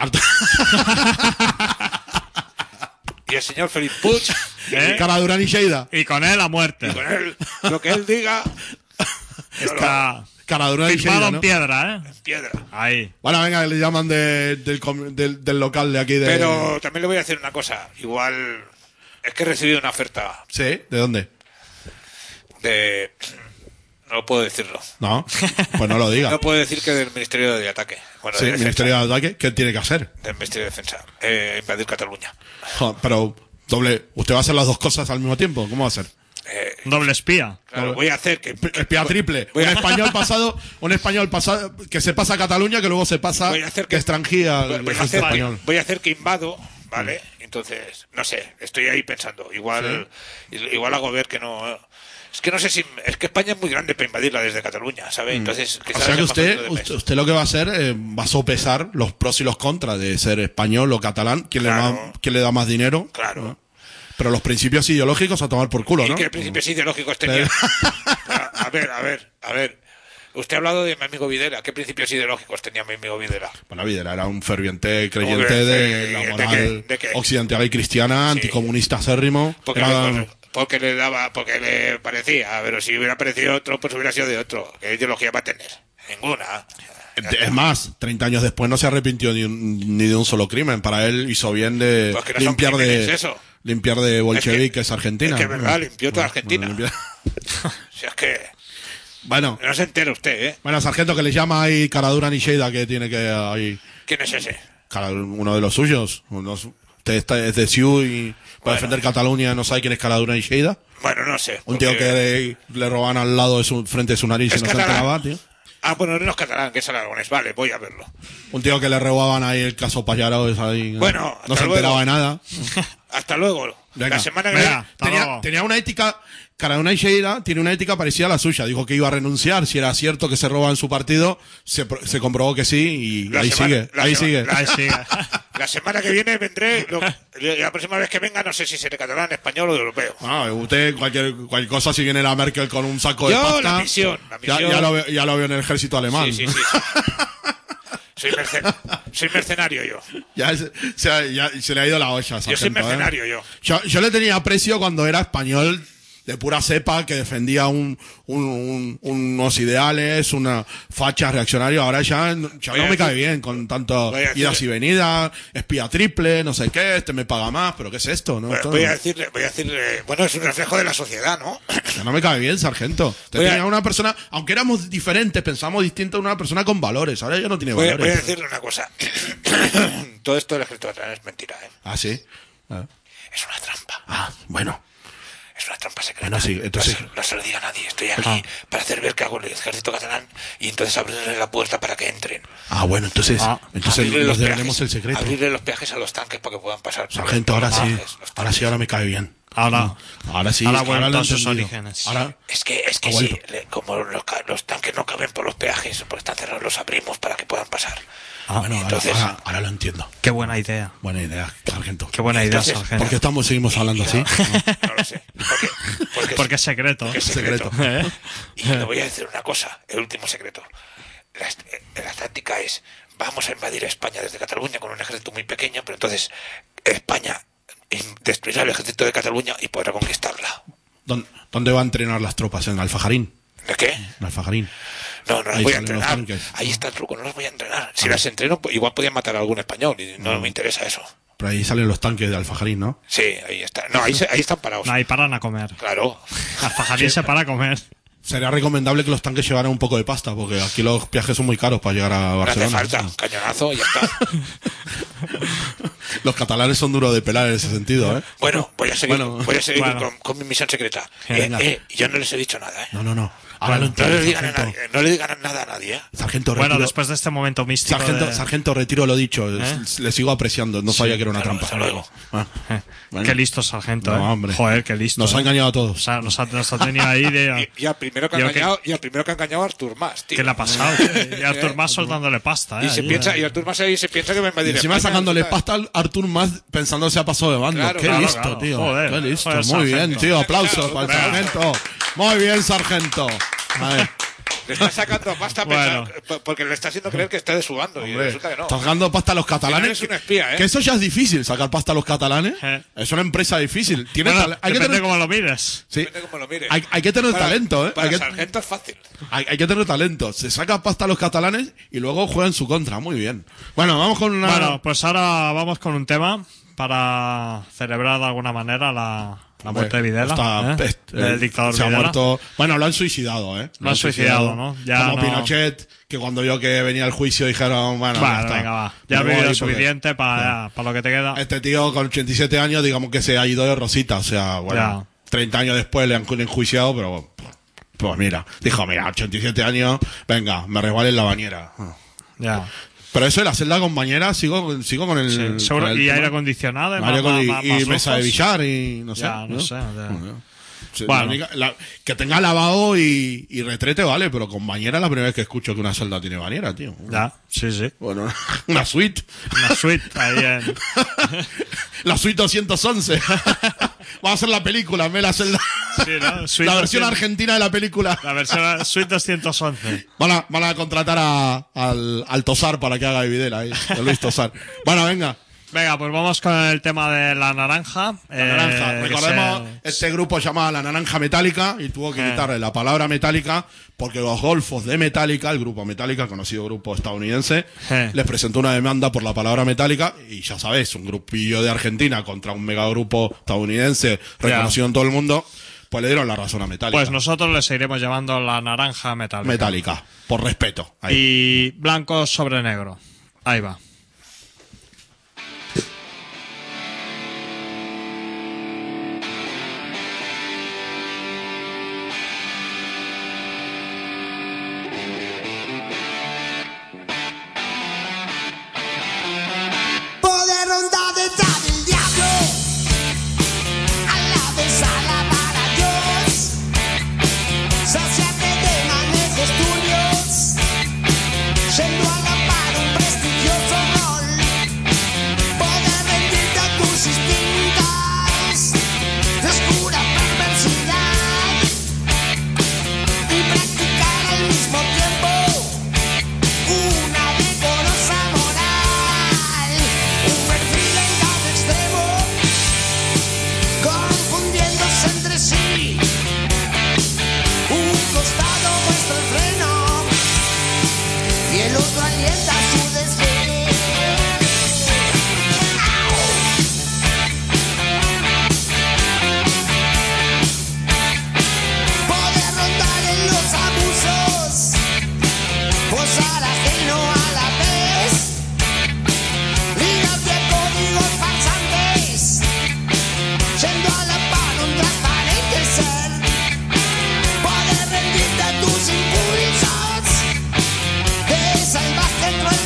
Y el señor Felipe Puig. ¿Eh? Cara Durán y Sheida. Y con él a muerte. Y con él, lo que él diga, yo lo hago. Está Cara Durán y firmado Sheida, en ¿no? piedra, ¿eh? En piedra. Ahí. Bueno, venga, le llaman de- del, com- del, del local de aquí de... Pero también le voy a decir una cosa. Igual es que he recibido una oferta ¿Sí? ¿De dónde? de... No puedo decirlo. No, pues no lo diga. No puedo decir que del Ministerio de Ataque. Bueno, Sí, de Defensa. Ministerio de Ataque, ¿qué tiene que hacer? Del Ministerio de Defensa. Eh, invadir Cataluña. Jo, Pero, doble, ¿usted va a hacer las dos cosas al mismo tiempo? ¿Cómo va a ser? Eh, Doble espía. claro, voy a hacer que... Espía triple. Voy Un a- español pasado, un español pasado que se pasa a Cataluña, que luego se pasa Voy a hacer que que- extranjía Voy, al voy a ejército hacer que, español. voy a hacer que invado, ¿vale? Entonces, no sé, estoy ahí pensando. Igual igual hago ver que no... Es que no sé si... Es que España es muy grande para invadirla desde Cataluña, ¿sabe? Entonces, O quizás sea que sea más usted, fácil de usted, mes. usted lo que va a hacer eh, va a sopesar los pros y los contras de ser español o catalán, quién, Claro. le, da, quién le da más dinero. Claro. ¿no? Pero los principios ideológicos a tomar por culo, ¿Y ¿no? qué principios ideológicos tenía? a, a ver, a ver, a ver. Usted ha hablado de mi amigo Videla. ¿Qué principios ideológicos tenía mi amigo Videla? Bueno, Videla era un ferviente creyente Hombre, de la ¿de moral qué? ¿De qué? occidental y cristiana, anticomunista acérrimo. Porque, Era- le, porque le daba, porque le parecía. Pero si hubiera parecido otro, pues hubiera sido de otro. ¿Qué ideología va a tener? Ninguna. Es más, treinta años después no se arrepintió ni, un- ni de un solo crimen. Para él hizo bien de Pues que no son limpiar crímenes, de eso. limpiar de bolcheviques Es que- Argentina. es que es verdad, limpió toda Bueno, Argentina. limpia- Si es que Bueno, no se entera usted, ¿eh? bueno, sargento, que le llama ahí Caradura Nisheida, que tiene que ahí ¿Quién es ese? Cara- uno de los suyos. Uno- usted está, es de C I U y para Bueno. defender Cataluña no sabe quién es Caradura Nisheida. Bueno, no sé. Un tío porque- que le, le roban al lado de su, frente de su nariz y ¿Es no se catalán? enteraba, tío. Ah, bueno, no es catalán, que es aragonés. Vale, voy a verlo. Un tío que le robaban ahí el caso Payaro, es ahí. Bueno, no hasta se enteraba luego. de nada. Hasta luego. Venga. La semana que Venga. viene... Hasta Tenía, luego. tenía una ética, Caradura Nisheida tiene una ética parecida a la suya. Dijo que iba a renunciar si era cierto que se roba en su partido. Se, pro- se comprobó que sí y La ahí semana- sigue. la Ahí semana- sigue. la- Ahí sigue. La semana que viene vendré. lo- la próxima vez que venga, no sé si seré catalán, español o europeo. Ah, usted, cualquier, cualquier cosa, si viene la Merkel con un saco de Yo, pasta. la misión, la ya- misión. Ya, lo, veo- ya lo veo en el ejército alemán. Sí, sí, sí. sí. Soy, mercen- soy mercenario yo. Ya, se, se- ya se le ha ido la olla, Yo soy sargento, ¿eh? mercenario yo. Yo, yo le tenía aprecio cuando era español de pura cepa, que defendía un, un- un- unos ideales, una facha reaccionario. Ahora ya, ya Voy no a me cae decir- bien con tanto voy a decir- idas y venidas, espía triple, no sé qué, este me paga más, pero ¿qué es esto? No, Bueno, Esto voy a no- decirle, voy a decirle, bueno, es un reflejo de la sociedad, ¿no? ya no me cae bien, sargento. Usted Voy a- tenía una persona, aunque éramos diferentes, pensamos distinto a una persona con valores. Ahora ya no tiene Voy, a- valores. voy a decirle una cosa. Todo esto del ejército catalán es mentira, ¿eh? Ah, sí. Ah, Es una trampa. Ah, bueno. Es una trampa secreta. Bueno, sí, entonces- No, se, no se lo diga a nadie. Estoy aquí para hacer ver que hago el ejército catalán y entonces abrirle la puerta para que entren. Ah, bueno, entonces, Ah. entonces Abrirle nos los deberemos peajes- el secreto. Abrirle los peajes a los tanques para que puedan pasar. por Sargento, los ahora sí. peajes, los Ahora sí, tanques. ahora me cae bien. Ahora, Ahora sí. ahora ahora vuelto lo he a sus entendido. orígenes. Ahora, Es que, es que Ha sí, vuelto. le- como los, ca- los tanques no caben por los peajes, porque están cerrados, los abrimos para que puedan pasar. ah, bueno, ahora, entonces- ahora, ahora lo entiendo. Qué buena idea. Buena idea, sargento. Qué buena idea, Entonces, sargento. ¿Por qué estamos, seguimos hablando así? No lo sé. Porque, porque, Porque es secreto. porque es secreto. ¿Eh? Y le voy a decir una cosa, el último secreto. La, est- eh, la táctica es, vamos a invadir España desde Cataluña con un ejército muy pequeño, pero entonces España in- destruirá el ejército de Cataluña y podrá conquistarla. ¿Dónde, dónde va a entrenar las tropas? ¿En Alfajarín? ¿De qué? En Alfajarín. No, no las Ahí voy a salen los entrenar. tanques. Ahí está el truco, no las voy a entrenar. Si las entreno, pues, igual podían matar a algún español y no me interesa eso. Por ahí salen los tanques de Alfajarín, ¿no? Sí, ahí está. No, ahí, se, ahí están parados. No, ahí paran a comer. Claro. Alfajarín se para a comer. Sería recomendable que los tanques llevaran un poco de pasta, porque aquí los viajes son muy caros para llegar a Barcelona. No hace falta, cañonazo y ya está. Los catalanes son duros de pelar en ese sentido, ¿eh? Bueno, voy a seguir, Bueno, voy a seguir bueno. con, con mi misión secreta. Eh, Eh, eh, yo no les he dicho nada, ¿eh? No, no, no. Ahora Bueno, lo No entiendo, le digan a sargento. nadie, no le digan nada a nadie, ¿eh? Sargento, retiro. Bueno, después de este momento místico. Sargento, de- sargento, retiro lo dicho. ¿Eh? Le sigo apreciando. No sabía que era una hasta luego, trampa. hasta luego. Ah, Eh, bueno. Qué listo, sargento. No, eh. hombre. Joder, qué listo. Nos eh. ha engañado a O todos. sea, nos ha, nos ha tenido ahí de. Y, y al primero que ha Yo engañado, y al primero que ha engañado a Artur Mas, tío. ¿Qué le ha pasado? tío? Y Artur Mas soltándole pasta, ¿eh? Y se Ahí, piensa, eh. y Artur Mas ahí se piensa que va a Y invadir encima España, sacándole ¿sabes? pasta al Artur más pensando se ha pasado de bando. Claro, Qué claro, listo, claro. tío. Joder, Qué listo. joder, Muy bien, sargento. tío. Aplausos Venga, para el venga. sargento. Muy bien, sargento. A ver. Le está sacando pasta Bueno. pensando- porque le está haciendo creer que está de su bando. Y Hombre, resulta que no. estás sacando pasta a los catalanes. Es un espía, ¿eh? Que eso ya es difícil, sacar pasta a los catalanes. Eh. Es una empresa difícil. Tiene Bueno, tale- hay, que depende tener, cómo lo mires. sí. Depende cómo lo mires. hay, hay que tener Para- talento, ¿eh? Para Hay el que, sargento es fácil. hay, hay que tener talento. Se saca pasta a los catalanes y luego juega en su contra. Muy bien. Bueno, vamos con una. Bueno, pues ahora vamos con un tema para celebrar de alguna manera la, la muerte de Videla. Está- ¿eh? est- Del eh, dictador se ha Videla. muerto. Bueno, lo han suicidado, ¿eh? Lo han suicidado, ¿no? Ya Como no- Pinochet, que cuando vio que venía el juicio dijeron, bueno, ya Bueno, está. venga, va. Ya Me has voy vivido porque- suficiente para lo que te queda. Este tío con ochenta y siete años, digamos que se ha ido de rosita. O sea, bueno, treinta años después le han enjuiciado, pero pues mira, dijo, mira, ochenta y siete años, venga, me resbalé en la bañera. Ya. Pero eso de la celda con bañera, sigo, sigo con el. Sí, seguro- con el y tema. aire acondicionado, y Aire más- acon- más- y, más y mesa de lujos. billar y no sé. Ya, no sé, ya. Bueno, sí, Bueno. la única- la- que tenga lavado y, y retrete, vale, pero con bañera es la primera vez que escucho que una celda tiene bañera, tío. Ya, sí, sí. Bueno, una suite. Una suite ahí en... La suite doscientos once. Vamos a hacer la película, me la celda. Sí, ¿no? Suite La versión doscientos argentina de la película. La versión Suite doscientos once. Van a, van a contratar a, al, al Tosar para que haga de Videla ahí, de Luis Tosar. Bueno, venga. Venga, pues vamos con el tema de la naranja. La naranja. Eh, que Recordemos, se- este grupo se llamaba La Naranja Metálica y tuvo que Eh. quitarle la palabra metálica porque los golfos de Metallica, el grupo Metallica, conocido grupo estadounidense, Eh. les presentó una demanda por la palabra metálica y ya sabes, un grupillo de Argentina contra un megagrupo estadounidense reconocido en todo el mundo, pues le dieron la razón a Metallica. Pues nosotros le seguiremos llamando la naranja metálica. Metallica, por respeto. Ahí. Y blanco sobre negro. Ahí va. Poder rondar detrás del diablo, a la vez alabar a Dios, saciarte de manejos turbios, yendo a la par un prestigioso rol, poder rendirte a tus instintos de oscura perversidad y practicar al mismo tiempo una decorosa moral, un perfil en cada extremo, confundiéndose entre sí. Un costado muestra el freno y el otro alienta su deseo. Poder rondar en los abusos, posar ajeno a la vez, líneas de códigos falsantes, yendo a la par un transparente ser, poder rendirte a tus impulsos, de salvaje entre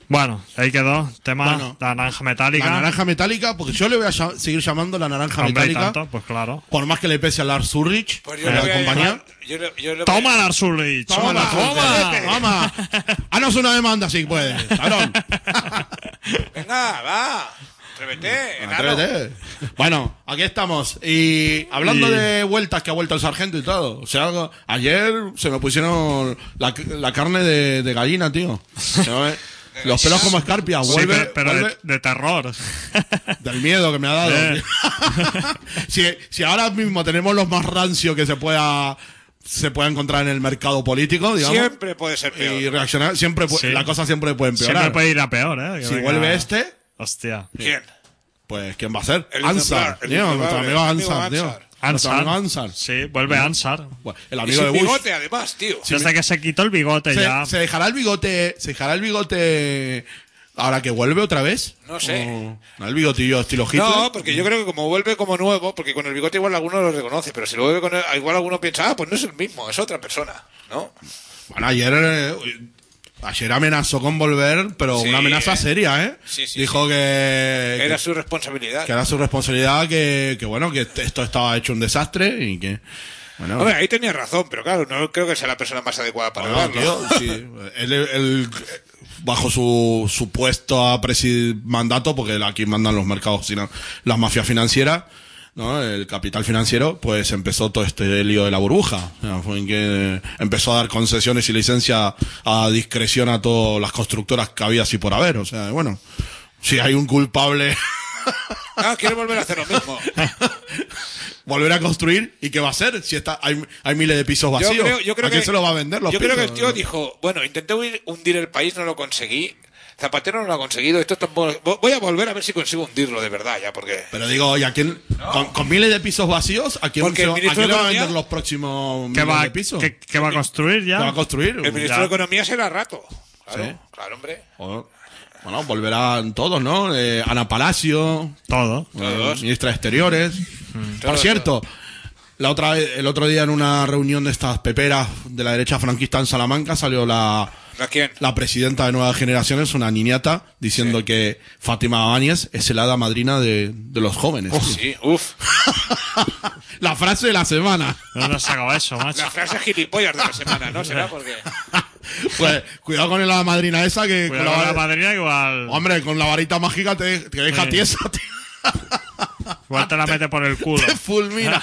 Bueno, ahí quedó. Tema Bueno, la naranja metálica. La naranja metálica, porque yo le voy a llam- seguir llamando la naranja Hombre, y metálica. tanto, pues claro. Por más que le pese a Lars Ulrich, Pues eh, yo le voy la a compañía. llamar- yo le- yo le voy a- Toma, Lars Ulrich. Toma, Lars Ulrich, toma. Haznos una demanda si puedes, cabrón. Venga, va. Atrévete, enano. Atrévete. Bueno, aquí estamos. Y hablando Y- de vueltas que ha vuelto el sargento y todo. O sea, algo- ayer se me pusieron la, la carne de, de gallina, tío. Se me- Los pelos como escarpia. Sí, Vuelve, pero, pero vuelve de, de terror. del miedo que me ha dado. Eh. si, si ahora mismo tenemos los más rancios que se pueda se pueda encontrar en el mercado político, digamos. Siempre puede ser peor. Y reaccionar, siempre pu- Sí. la cosa siempre puede empeorar. Siempre puede ir a peor, ¿eh? Que Si venga- vuelve este, Hostia. ¿Quién? pues ¿quién va a ser? El Ansar, innombrable, el tío, nuestro innombrable, amigo el amigo Ansar, tío. Ansar. Nuestro amigo Ansar. Ansar. Sí, vuelve Ansar. Bueno, el Y amigo sin de Bush. bigote, además, tío. Desde que se quitó el bigote Se, ya. se dejará el bigote, se dejará el bigote ahora que vuelve otra vez. No sé. O- ¿no, el bigotillo estilo Hitler. No, porque yo creo que como vuelve como nuevo, porque con el bigote igual alguno lo reconoce, pero si lo vuelve con el, igual alguno piensa, ah, pues no es el mismo, es otra persona, ¿no? Bueno, ayer eh, ayer amenazó con volver, pero Sí, una amenaza eh. seria, ¿eh? Sí, sí, Dijo sí. que Era que, su responsabilidad. que era su responsabilidad, que, que bueno, que esto estaba hecho un desastre y que bueno. Hombre, ahí tenía razón, pero claro, no creo que sea la persona más adecuada para Bueno, hablarlo. tío, sí. Él, él, bajo su supuesto a presi- mandato, porque aquí mandan los mercados, finan- las mafias financieras, ¿no? El capital financiero, pues empezó todo este lío de la burbuja. O sea, fue en que empezó a dar concesiones y licencia a discreción a todas las constructoras que había así por haber. O sea, bueno, si hay un culpable, Ah, quiere volver a hacer lo mismo. volver a construir, ¿y qué va a hacer? Si está, hay, hay miles de pisos vacíos. Yo creo, yo creo ¿A quién que, se lo va a vender los Yo creo que el pisos? tío dijo, bueno, intenté huir- hundir el país, no lo conseguí. Zapatero no lo ha conseguido, esto tampoco... Voy a volver a ver si consigo hundirlo de verdad ya, porque... Pero digo, ¿y a quién? Con, con miles de pisos vacíos, ¿a quién, Porque se el va- ¿a ministro quién de le va a Economía- vender los próximos ¿Qué miles va, de pisos? qué, qué va a construir ya? ¿Qué va a construir? El ministro Ya. de Economía será rato. Claro, Sí. claro, hombre. Joder. Bueno, volverán todos, ¿no? Eh, Ana Palacio, Todo. eh, Todos. ministra de Exteriores. Por Todos, cierto, la otra vez- el otro día en una reunión de estas peperas de la derecha franquista en Salamanca salió la, ¿A quién? la presidenta de Nuevas Generaciones, una niñata, diciendo Sí. que Fátima Báñez es el hada madrina de, de los jóvenes. tío. Sí, uff. La frase de la semana. ¿De dónde has sacado eso, macho? La frase gilipollas de la semana, ¿no? Será porque... Pues cuidado con la madrina esa que Cuidado con con la, la madrina, igual. hombre, con la varita mágica te, te deja Sí. tiesa, tío. Igual te la mete por el culo. Te fulmina.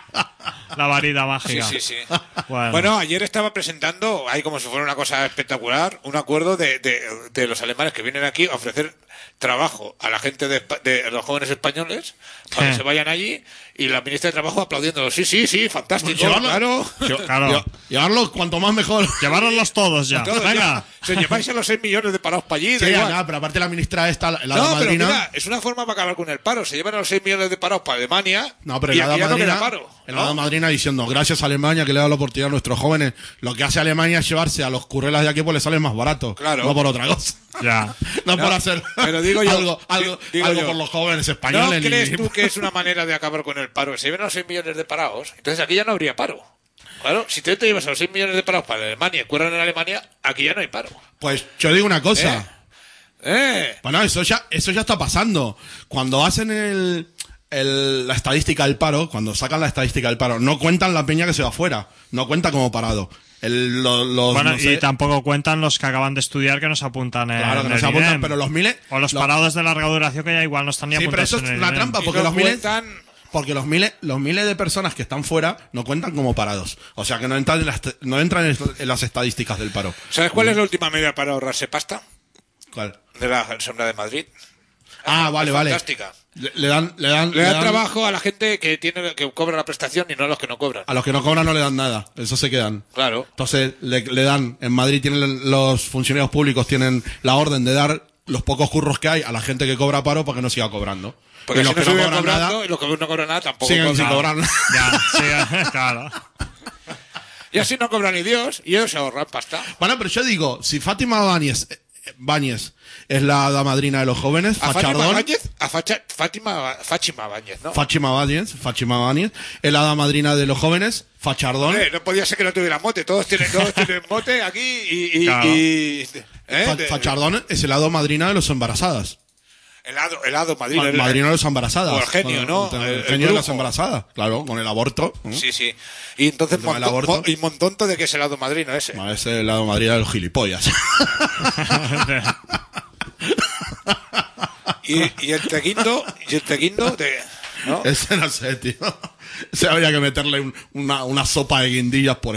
La varita Sí, mágica. sí, sí. Bueno. Bueno, ayer estaba presentando, ahí como si fuera una cosa espectacular, un acuerdo de, de, de los alemanes que vienen aquí a ofrecer trabajo a la gente de, Espa- de los jóvenes españoles para que Sí. se vayan allí y la ministra de Trabajo aplaudiendo. Sí, sí, sí, fantástico, Llevarlo- claro. Lle- Claro. lle- Llevarlos cuanto más mejor. Llevároslos todos ya. Todo, Venga. ya. Se lleváis a los seis millones de parados para allí. da Sí, igual. ya, pero aparte la ministra esta, la, la no, hada pero madrina. mira, es una forma para acabar con el paro. Se llevan a los seis millones de parados para Alemania No, pero y el hada aquí ya no madrina, queda paro. el ¿no? hada madrina diciendo, gracias a Alemania que le da la oportunidad a nuestros jóvenes. Lo que hace Alemania es llevarse a los currelas de aquí, pues les sale más barato. Claro. No por otra cosa. Ya. No, No, por hacer pero digo yo, algo, algo, di- digo algo yo. por los jóvenes ¿No españoles. ni- crees tú que es una manera de acabar con el paro? Que se lleven a los seis millones de parados, entonces aquí ya no habría paro. Claro, si tú te llevas a los seis millones de parados para Alemania y curran en Alemania, aquí ya no hay paro. Pues yo digo una cosa. ¿Eh? Bueno, eso ya, eso ya está pasando. Cuando hacen el, el- la estadística del paro, cuando sacan la estadística del paro, no cuentan la peña que se va afuera, no cuenta como parado. El, lo- los, Bueno, no sé- y tampoco cuentan los que acaban de estudiar que nos apuntan en Claro, que no el se apuntan, INEM. pero los miles... O los los- parados de larga duración que ya igual no están ni Sí, pero apuntados eso es en el una INEM. trampa, Y porque no los miles... cuentan... Porque los miles, los miles de personas que están fuera no cuentan como parados. O sea que no entran en las, no entran en, en las estadísticas del paro. ¿Sabes cuál es la última medida para ahorrarse pasta? ¿Cuál? De la Sombra de Madrid. Ah, vale, vale. Fantástica. Le, le dan, le dan, Le dan trabajo a la gente que tiene que cobra la prestación y no a los que no cobran. A los que no cobran no le dan nada. Eso se quedan. Claro. Entonces le, le dan, en Madrid tienen los funcionarios públicos tienen la orden de dar los pocos curros que hay a la gente que cobra paro para que no siga cobrando. Porque y si los no que se no viene cobran cobrando nada y los que no cobran nada tampoco siguen sin cobran. cobrar. Ya, sí, claro. Y así no cobran ni Dios y ellos se ahorran pasta. Bueno, pero yo digo, si Fátima Báñez Báñez es la hada madrina de los jóvenes. A Fátima Fachardón. Báñez, a Facha, Fátima, Fátima Báñez, ¿no? Fátima Báñez, Fátima Báñez, es la hada madrina de los jóvenes. Fachardón. Hombre, no podía ser que no tuviera mote. Todos tienen, todos tienen mote aquí y... y, Claro. y ¿eh? Fa- De- Fachardón es el hado madrina de los embarazadas. El hado, el hado madrino. Ma- el- madrino de los embarazadas. O el genio, ¿no? El, El- el genio de las brujo. embarazadas, claro, con el aborto. ¿no? Sí, sí. Y entonces, El tema del montón, aborto. mo- y montonto de que es el hado madrino ese. No, es el hado madrina de los gilipollas. Y, y el tequindo, y el tequindo de... ¿no? Ese no sé, tío. Ese habría que meterle un- una, una sopa de guindillas por él.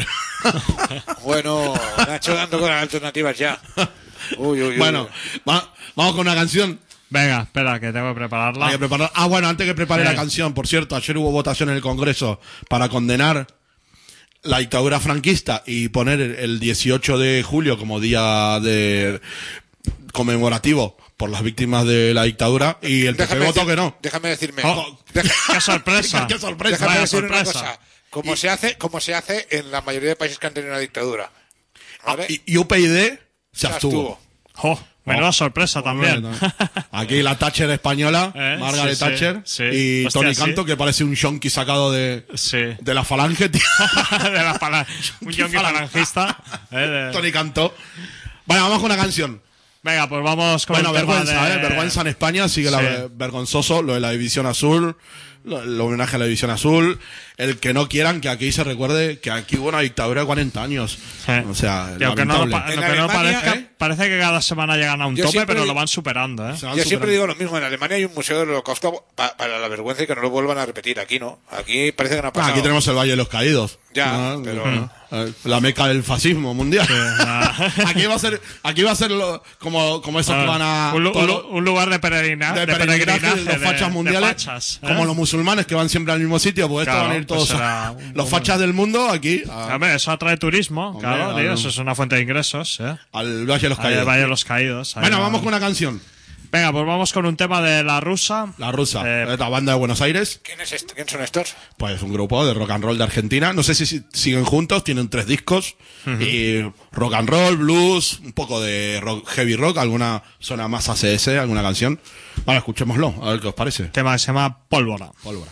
Bueno, Nacho dando con las alternativas ya. Uy, uy, uy. Bueno, va- vamos con una canción. Venga, espera, que tengo que prepararla. Hay que preparar. Ah, bueno, antes que prepare Sí. la canción, por cierto, ayer hubo votación en el Congreso para condenar la dictadura franquista y poner el- el dieciocho de julio como día de conmemorativo por las víctimas de la dictadura y el P P Déjame votó decir- que no. Déjame decirme. Oh, deja- ¡Qué sorpresa! ¡Qué sorpresa! déjame Vaya decir una sorpresa. cosa. Como se hace, como se hace en la mayoría de países que han tenido una dictadura. ¿Vale? Y, y U P y D se Se abstuvo. ¡Jo! Menuda sorpresa también. Aquí la Thatcher española, Eh, Margaret sí, sí, Thatcher, sí. y Hostia, Tony sí. Canto, que parece un yonki sacado de, Sí. de la falange, tío. de la fala- un yonki falangista. eh, de- Tony Canto. Bueno, vamos con una canción. Venga, pues vamos con Bueno, el tema vergüenza, de... ¿eh? Vergüenza en España, sigue la Sí. vergonzoso, lo de la División Azul, lo- el homenaje a la División Azul, el que no quieran que aquí se recuerde que aquí hubo una dictadura de cuarenta años. Sí. O sea, Y aunque no, lo lamentable. pa- En aunque no Alemania, parezca, ¿eh? parece que cada semana llegan a un Yo tope, siempre pero di- lo van superando, ¿eh? Se van Yo siempre superando. digo lo mismo. En Alemania hay un museo del Holocausto pa- para la vergüenza y que no lo vuelvan a repetir. Aquí no. Aquí parece que no ha Ah, pasado. aquí tenemos el Valle de los Caídos. Ya, Ah, pero- eh, la meca del fascismo mundial. ah. aquí va a ser, aquí va a ser lo- como, como esos que van a un, lu- todo un lo- lu- un lugar de, peregrina, de de peregrinaje peregrinaje de los fachas de mundiales, fachas, ¿eh? como los musulmanes que van siempre al mismo sitio, pues Claro, estos van a ir pues todos será a- un- los un- fachas del mundo aquí a- Hombre, eso atrae turismo, Hombre, claro, tío, claro. eso es una fuente de ingresos, ¿eh? al Valle de los Ahí Caídos. el Valle de los Caídos. ahí Bueno, va. vamos con una canción. Venga, pues vamos con un tema de La Rusa. La rusa, Eh, la banda de Buenos Aires, ¿Quién, es este? ¿Quién son estos? pues un grupo de rock and roll de Argentina. No sé si si siguen juntos, tienen tres discos. Y rock and roll, blues, un poco de rock, heavy rock, alguna zona más A C S, alguna canción. Vale, escuchémoslo, a ver qué os parece. tema que se llama Pólvora. Pólvora.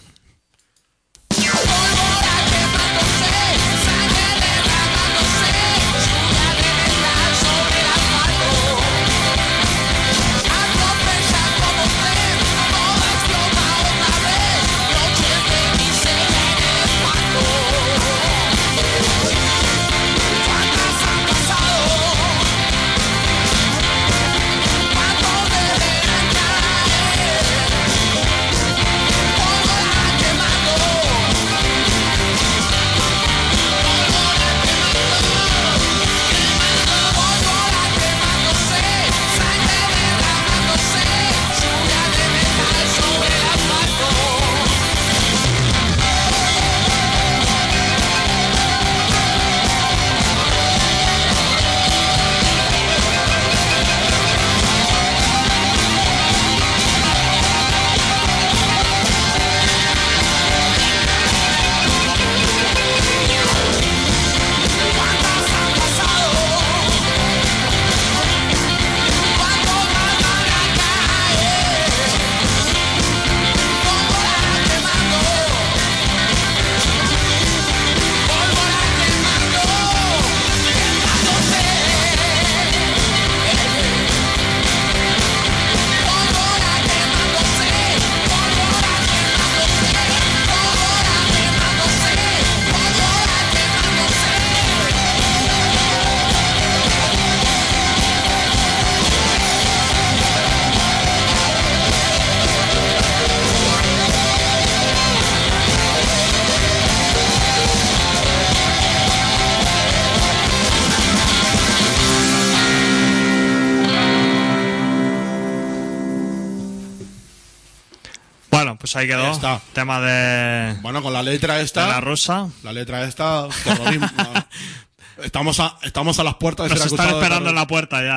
Bueno, pues ahí quedó. Ahí está. Tema de, Bueno, con la letra de esta, La Rusa. la letra esta, terrorismo. estamos a, estamos a las puertas de Nos ser están acusados de esperando en terrorismo. la puerta ya, ¿eh?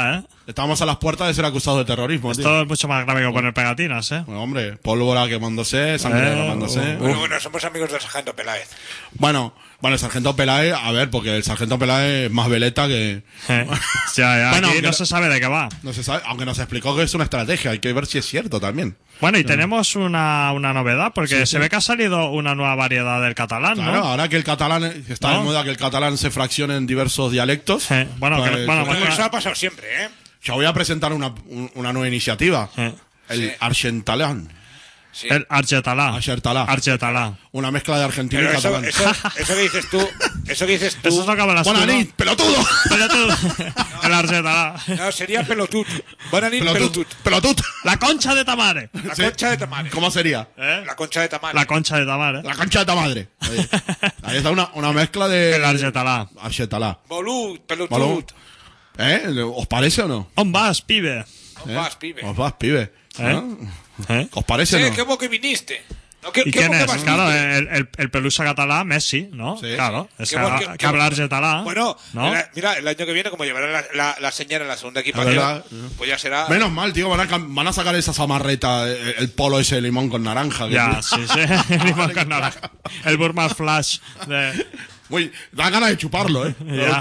Estamos a las puertas de ser acusados de terrorismo, tío. Esto es mucho más grave que poner pegatinas, ¿eh? Bueno, hombre, pólvora quemándose, sangre Eh, quemándose. uh, Bueno, bueno, somos amigos del sargento Peláez. Bueno, bueno, el sargento Peláez, a ver, porque el sargento Peláez es más veleta que... Eh, ya, ya, Bueno, aquí aunque no no- se sabe de qué va. No se sabe, aunque nos explicó que es una estrategia, hay que ver si es cierto también. Bueno, y tenemos una, una novedad, porque Sí, se sí. ve que ha salido una nueva variedad del catalán, Claro, ¿no? ahora que el catalán está ¿No? de moda, que el catalán se fraccione en diversos dialectos. Eh, bueno, que- pues, bueno, Bueno, bueno, eso ha pasado siempre, ¿eh? yo voy a presentar una, un- una nueva iniciativa. Eh, El Sí. Argentalán. Sí. el Argetalá. Argetalá. Argetalá. Una mezcla de argentino Pero y eso, catalán. eso, eso que dices tú, eso que dices tú, Eso es lo que hablas tú, Bona ¿no? nit, pelotudo. Pero tú, el Argetalá. no, sería pelotut. Bona nit, Pelotut. pelotut. Pelotut. La concha de Tamare. La Sí. concha de tamales. ¿Cómo sería? ¿Eh? La concha de tamales. La concha de Tamare. La concha de ta madre. Ahí, ahí está una, una mezcla de... El Argetalá. Argetalá. Bolut, pelotut. Balón. ¿Eh? ¿Os parece o no? On vas, pibe. No ¿Eh? vas, pibe. Os vas, pibe. ¿Eh? ¿No? ¿Eh? ¿Os parece o Sí, no? qué bo que viniste. No, ¿qué, ¿Y qué quién bo que es? vas Claro, viniste? el, el, el pelusa catalá, Messi, ¿no? Sí. Claro, es Qué que, bo- ha- qué- que qué habla bo- argetalá. Bueno, ¿no? el- mira, el año que viene, como llevarán la, la, la señal en la segunda verdad. equipación, pues ya será. Menos mal, tío, van a, cam- van a sacar esa samarreta, el, el polo ese de limón con naranja. que- Ya, sí, sí. El limón con naranja. El Burma Flash de... Uy, da ganas de chuparlo, ¿eh? Ya.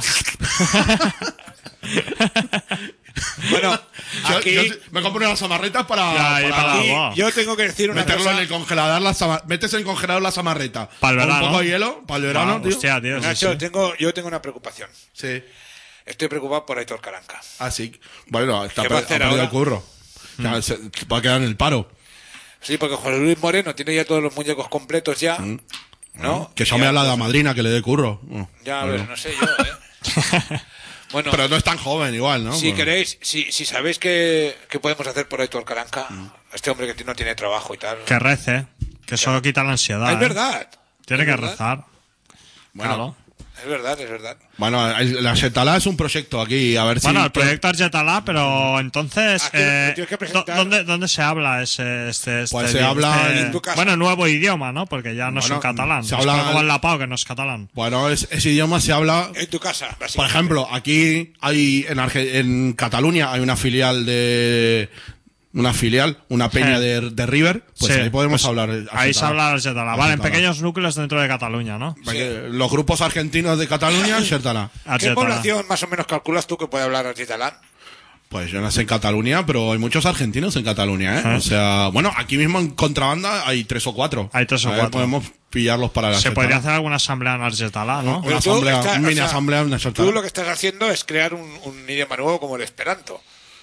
Bueno, Yo- aquí, yo me compro unas samarretas para, Ya, y para- aquí wow. yo tengo que decir una meterlo cosa. en el congelador. La sama- metes en el congelador la samarreta. Pa'l Con verano. un poco de hielo, para el verano, Ah, tío. hostia, tío. sí, Nacho, sí. tengo, yo tengo una preocupación. Sí. Estoy preocupado por Aitor Caranca. Así. Bueno, está ¿Qué va a per- hacer ha perdido ahora? el curro. Mm. Ya, se- va a quedar en el paro. Sí, porque José Luis Moreno tiene ya todos los muñecos completos ya. ¿No? Que llame Ya, a la pues, de madrina que le dé curro. Oh, Ya, a bueno. ver, no sé yo, ¿eh? Bueno, Pero no es tan joven igual, ¿no? si Bueno. queréis, si, si sabéis qué, qué podemos hacer por Aitor Caranca, este hombre que no tiene trabajo y tal. Que rece, que eso quita la ansiedad. Ah, es ¿eh? verdad. Tiene Es que verdad. rezar. Bueno, Claro. Es verdad, es verdad. bueno, el- la Xetalá es un proyecto aquí, a ver si... Bueno, el proyecto Argetalá, pero entonces, Aquí eh, lo tienes que presentar. ¿dó- ¿dónde, ¿dónde se habla ese, este, este Pues se di- habla este- en tu casa. bueno, nuevo idioma, ¿no? Porque ya no es Bueno, un catalán. se Es habla- como en la Pau, que no es catalán. Bueno, es- ese idioma se habla... En tu casa, Por básicamente. ejemplo, aquí hay en, Arge- en Cataluña hay una filial de una filial, una peña Sí. de, de River, pues Sí, ahí podemos pues hablar. Ahí se habla Argetalá. Vale, en Argetalá. pequeños núcleos dentro de Cataluña, ¿no? Porque los grupos argentinos de Cataluña, Xertalá. ¿Qué Argetalá. población más o menos calculas tú que puede hablar argetalán? Pues yo no sé en Cataluña, pero hay muchos argentinos en Cataluña, ¿eh? Ah. O sea, bueno, aquí mismo en contrabanda hay tres o cuatro. Hay tres o A ver, cuatro. podemos pillarlos para la Se Xertalá. podría hacer alguna asamblea en Argetalá, ¿no? Una asamblea, estás- un o mini sea, asamblea en la Xertalá. Tú lo que estás haciendo es crear un, un idioma nuevo como el Esperanto.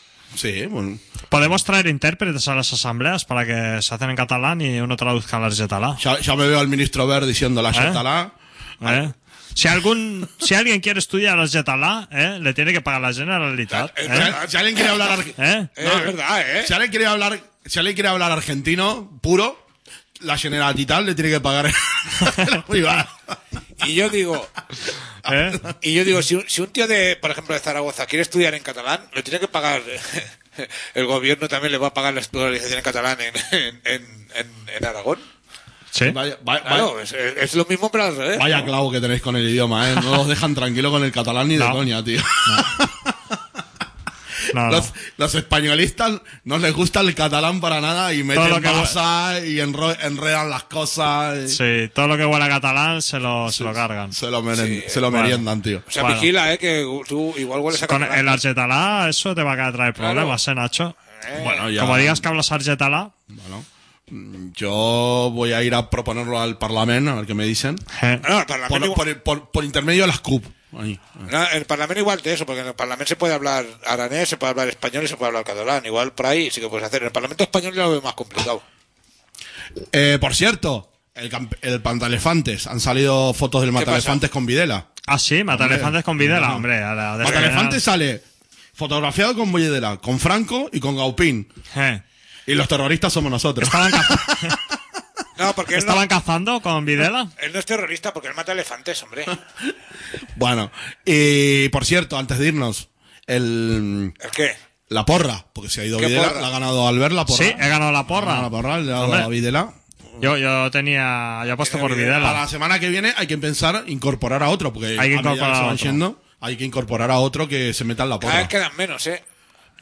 Sí, bueno. Podemos traer intérpretes a las asambleas para que se hacen en catalán y uno traduzca al Argetalá. Ya, ya me veo al ministro Ver diciendo la Xertalá. ¿Eh? Si algún, si alguien quiere estudiar Argetalá, ¿eh? Le tiene que pagar la Generalitat. Es ¿eh? verdad. Si alguien quiere hablar ar- ¿Eh? Es verdad, ¿eh? Si alguien quiere hablar, si alguien quiere hablar argentino puro, la Generalitat le tiene que pagar la privada. Y yo digo, ¿Eh? y yo digo, si un, si un tío de, por ejemplo, de Zaragoza quiere estudiar en catalán, le tiene que pagar, el gobierno también le va a pagar la escolarización en catalán en, en, en, en, en Aragón. Sí. Vaya, vaya- Claro, es, es- es lo mismo pero al revés. vaya clavo que tenéis con el idioma, ¿eh? No los dejan tranquilo con el catalán ni de No. coña, tío. No, no. Los, los españolistas no les gusta el catalán para nada y Todo lo meten que va- basa y enro- enredan las cosas. y Sí, todo lo que huele a catalán se lo, se lo cargan. Se lo, meren- Sí, se lo bueno. meriendan, tío. O sea, Bueno. vigila, ¿eh? Que tú igual hueles a Con catalán. el Argetalá, eso te va a traer problemas, ¿eh, Nacho? Bueno, ya. Como digas que hablas Argetalá, Bueno, mm, yo voy a ir a proponerlo al Parlamento, a ver qué me dicen. ¿eh? No, el Parlamento, Por, igual, por- por- por intermedio de las C U P. Ahí. no, el Parlamento igual de eso, porque en el Parlamento se puede hablar aranés, se puede hablar español y se puede hablar catalán. Igual por ahí sí que puedes hacer. En el Parlamento español ya lo veo más complicado. Eh, por cierto, el, camp- el Pantalefantes. Han salido fotos del Matalefantes con Videla. Ah, sí, mata Hombre, elefantes con Videla, no. hombre. A la, de Matalefantes sale fotografiado con Videla, con Franco y con Gaupín. Eh. Y los terroristas somos nosotros. ¿Estaban, caza- No, porque él no, ¿Estaban cazando con Videla? él no es terrorista porque él mata elefantes, hombre. Bueno, y por cierto, antes de irnos, el, ¿El qué? la porra, porque se ha ido ¿Qué Videla, porra? la ha ganado Albert la porra. Sí, he ganado la Ha ganado porra. la porra, le ha dado Hombre. a Videla. Yo, yo tenía, yo he puesto por Para Videla. la semana que viene hay que pensar incorporar a otro, porque Hay que a medida incorporar se a van otro. yendo, hay que incorporar a otro que se meta en la Cada vez porra. quedan menos, ¿eh?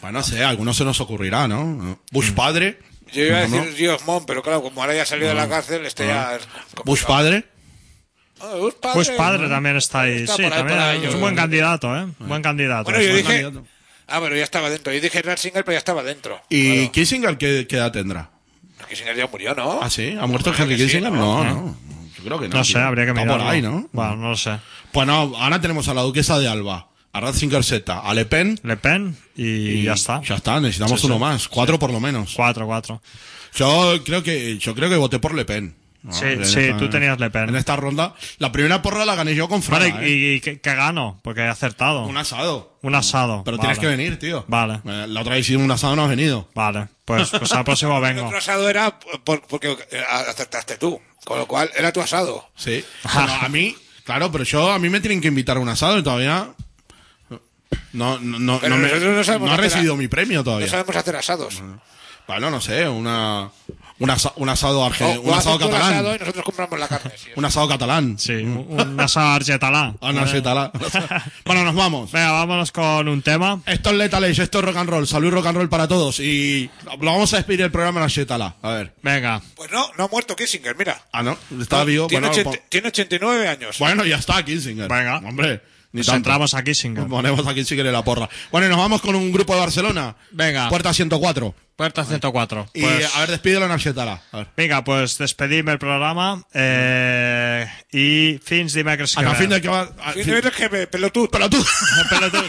Pues no sé, a algunos se nos ocurrirá, ¿no? Bush padre. Yo iba a ¿no? decir Dios Mon, pero claro, como ahora ya ha salido de la cárcel, este ya... es Bush padre. Ah, Bush padre. Bush padre también está ahí. Está Sí, por ahí, también por ahí, es yo un creo. buen candidato, ¿eh? Buen candidato. Bueno, yo Buen dije... candidato. Ah, bueno, ya estaba dentro. Yo dije Ratzinger, pero ya estaba dentro. ¿Y Claro. Kissinger qué, qué edad tendrá? Kissinger ya murió, ¿no? ¿Ah, sí? ¿Ha muerto Creo Henry que sí, Kissinger? ¿no? No, no. Yo creo que no. No sé, tío. habría que Está mirarlo. por ahí, ¿no? Bueno, no lo sé. Bueno, ahora tenemos a la duquesa de Alba, a Ratzinger Z, a Le Pen. Le Pen y, ya está. Ya está, necesitamos Sí, uno sí. más. Cuatro por lo menos. Cuatro, cuatro. Yo creo que, yo creo que voté por Le Pen. ¿no? Sí, En sí, esta- tú tenías Le Pen. En esta ronda. La primera porra la gané yo con Fraga, Vale, ¿eh? ¿y, y qué, qué gano? Porque he acertado. Un asado. Un asado. Pero vale. tienes que venir, tío. Vale, Eh, La otra vez hicimos un asado, no has venido. vale. Pues, pues al próximo El vengo. otro asado era por- porque eh, acertaste tú. Con lo cual, era tu asado. Sí. Bueno, a mí, claro, pero yo, a mí me tienen que invitar a un asado y todavía. No, no, no, Pero no, me- nosotros no sabemos no he hacer recibido a- mi premio todavía. No sabemos hacer asados. Bueno, no sé, una, un, asa- un asado arge- O- un o asado haces tú el catalán. asado y nosotros compramos la carne. sí. Un asado catalán. Sí, un un asado argetalá. Ah, no, sí, talá. Bueno, nos vamos. Venga, vámonos con un tema. Esto es Lethal Age, esto es rock and roll. Salud y rock and roll para todos. Y lo vamos a despedir el programa en la Shetala. A ver. Venga. Pues no, no ha muerto Kissinger, mira. Ah, no, está No, vivo. Tiene, Bueno, ochenta, po- tiene ochenta y nueve años. bueno, ya está, Kissinger. Venga. Hombre, ni Nos tanto. centramos aquí sin Ponemos a Kissinger en la porra. Bueno, y nos vamos con un grupo de Barcelona. Venga. Puerta ciento cuatro. Puerta ciento cuatro. Y Pues, a ver, despídelo en la Shetala. A ver. venga, pues despedime el programa eh, i fins dimecres que Hasta ve. fin de que va. a- Sí, fin- no eres que me- pelotut. Pero tú. Pelotut.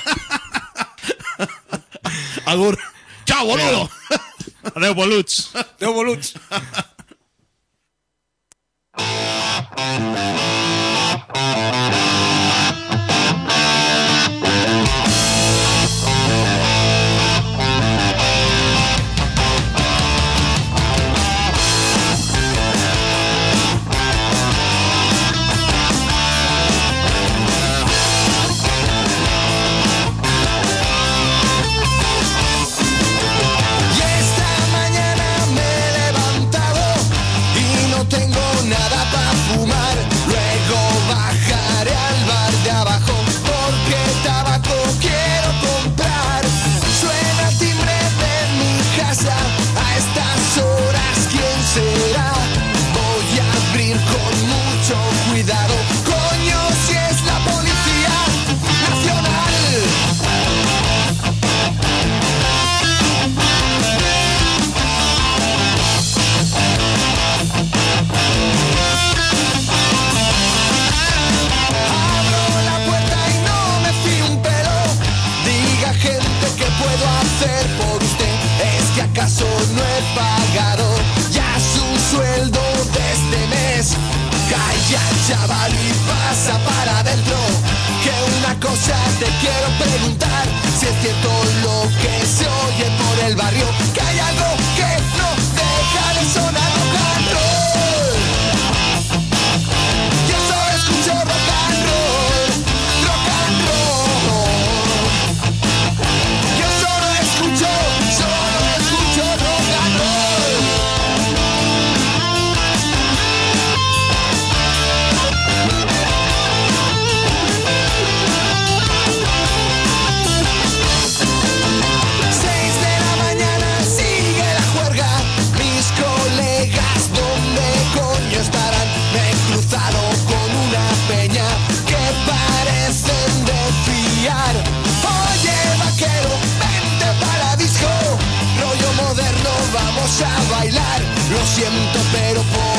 Agur. Chao, boludo. Adeu, boluts. De Ovoluts. Y esta mañana me he levantado y no tengo nada para fumar. Luego bajaré al bar de abajo porque tabaco quiero comprar. Suena el timbre de mi casa a estas horas, ¿quién será? Voy a abrir con mucho cuidado. Coño, si es la Policía Nacional. Abro la puerta y no me fío un pelo. Diga gente, ¿qué puedo hacer por usted? ¿Es que acaso no he pagado ya su sueldo de este mes? Calla, chaval, y pasa para adentro. Que una cosa te quiero preguntar: si es cierto lo que se oye por el barrio, que hay algo que no deja de sonar rock and roll. Yo solo escucho rock and roll, rock and roll. Yo solo escucho, solo escucho rock and roll. Seis de la mañana sigue la juerga. Mis colegas, ¿dónde coño estarán? Me he cruzado con una peña que parecen de fiar. Oye, vaquero, vente para la disco. Rollo moderno, vamos a bailar. Lo siento, pero por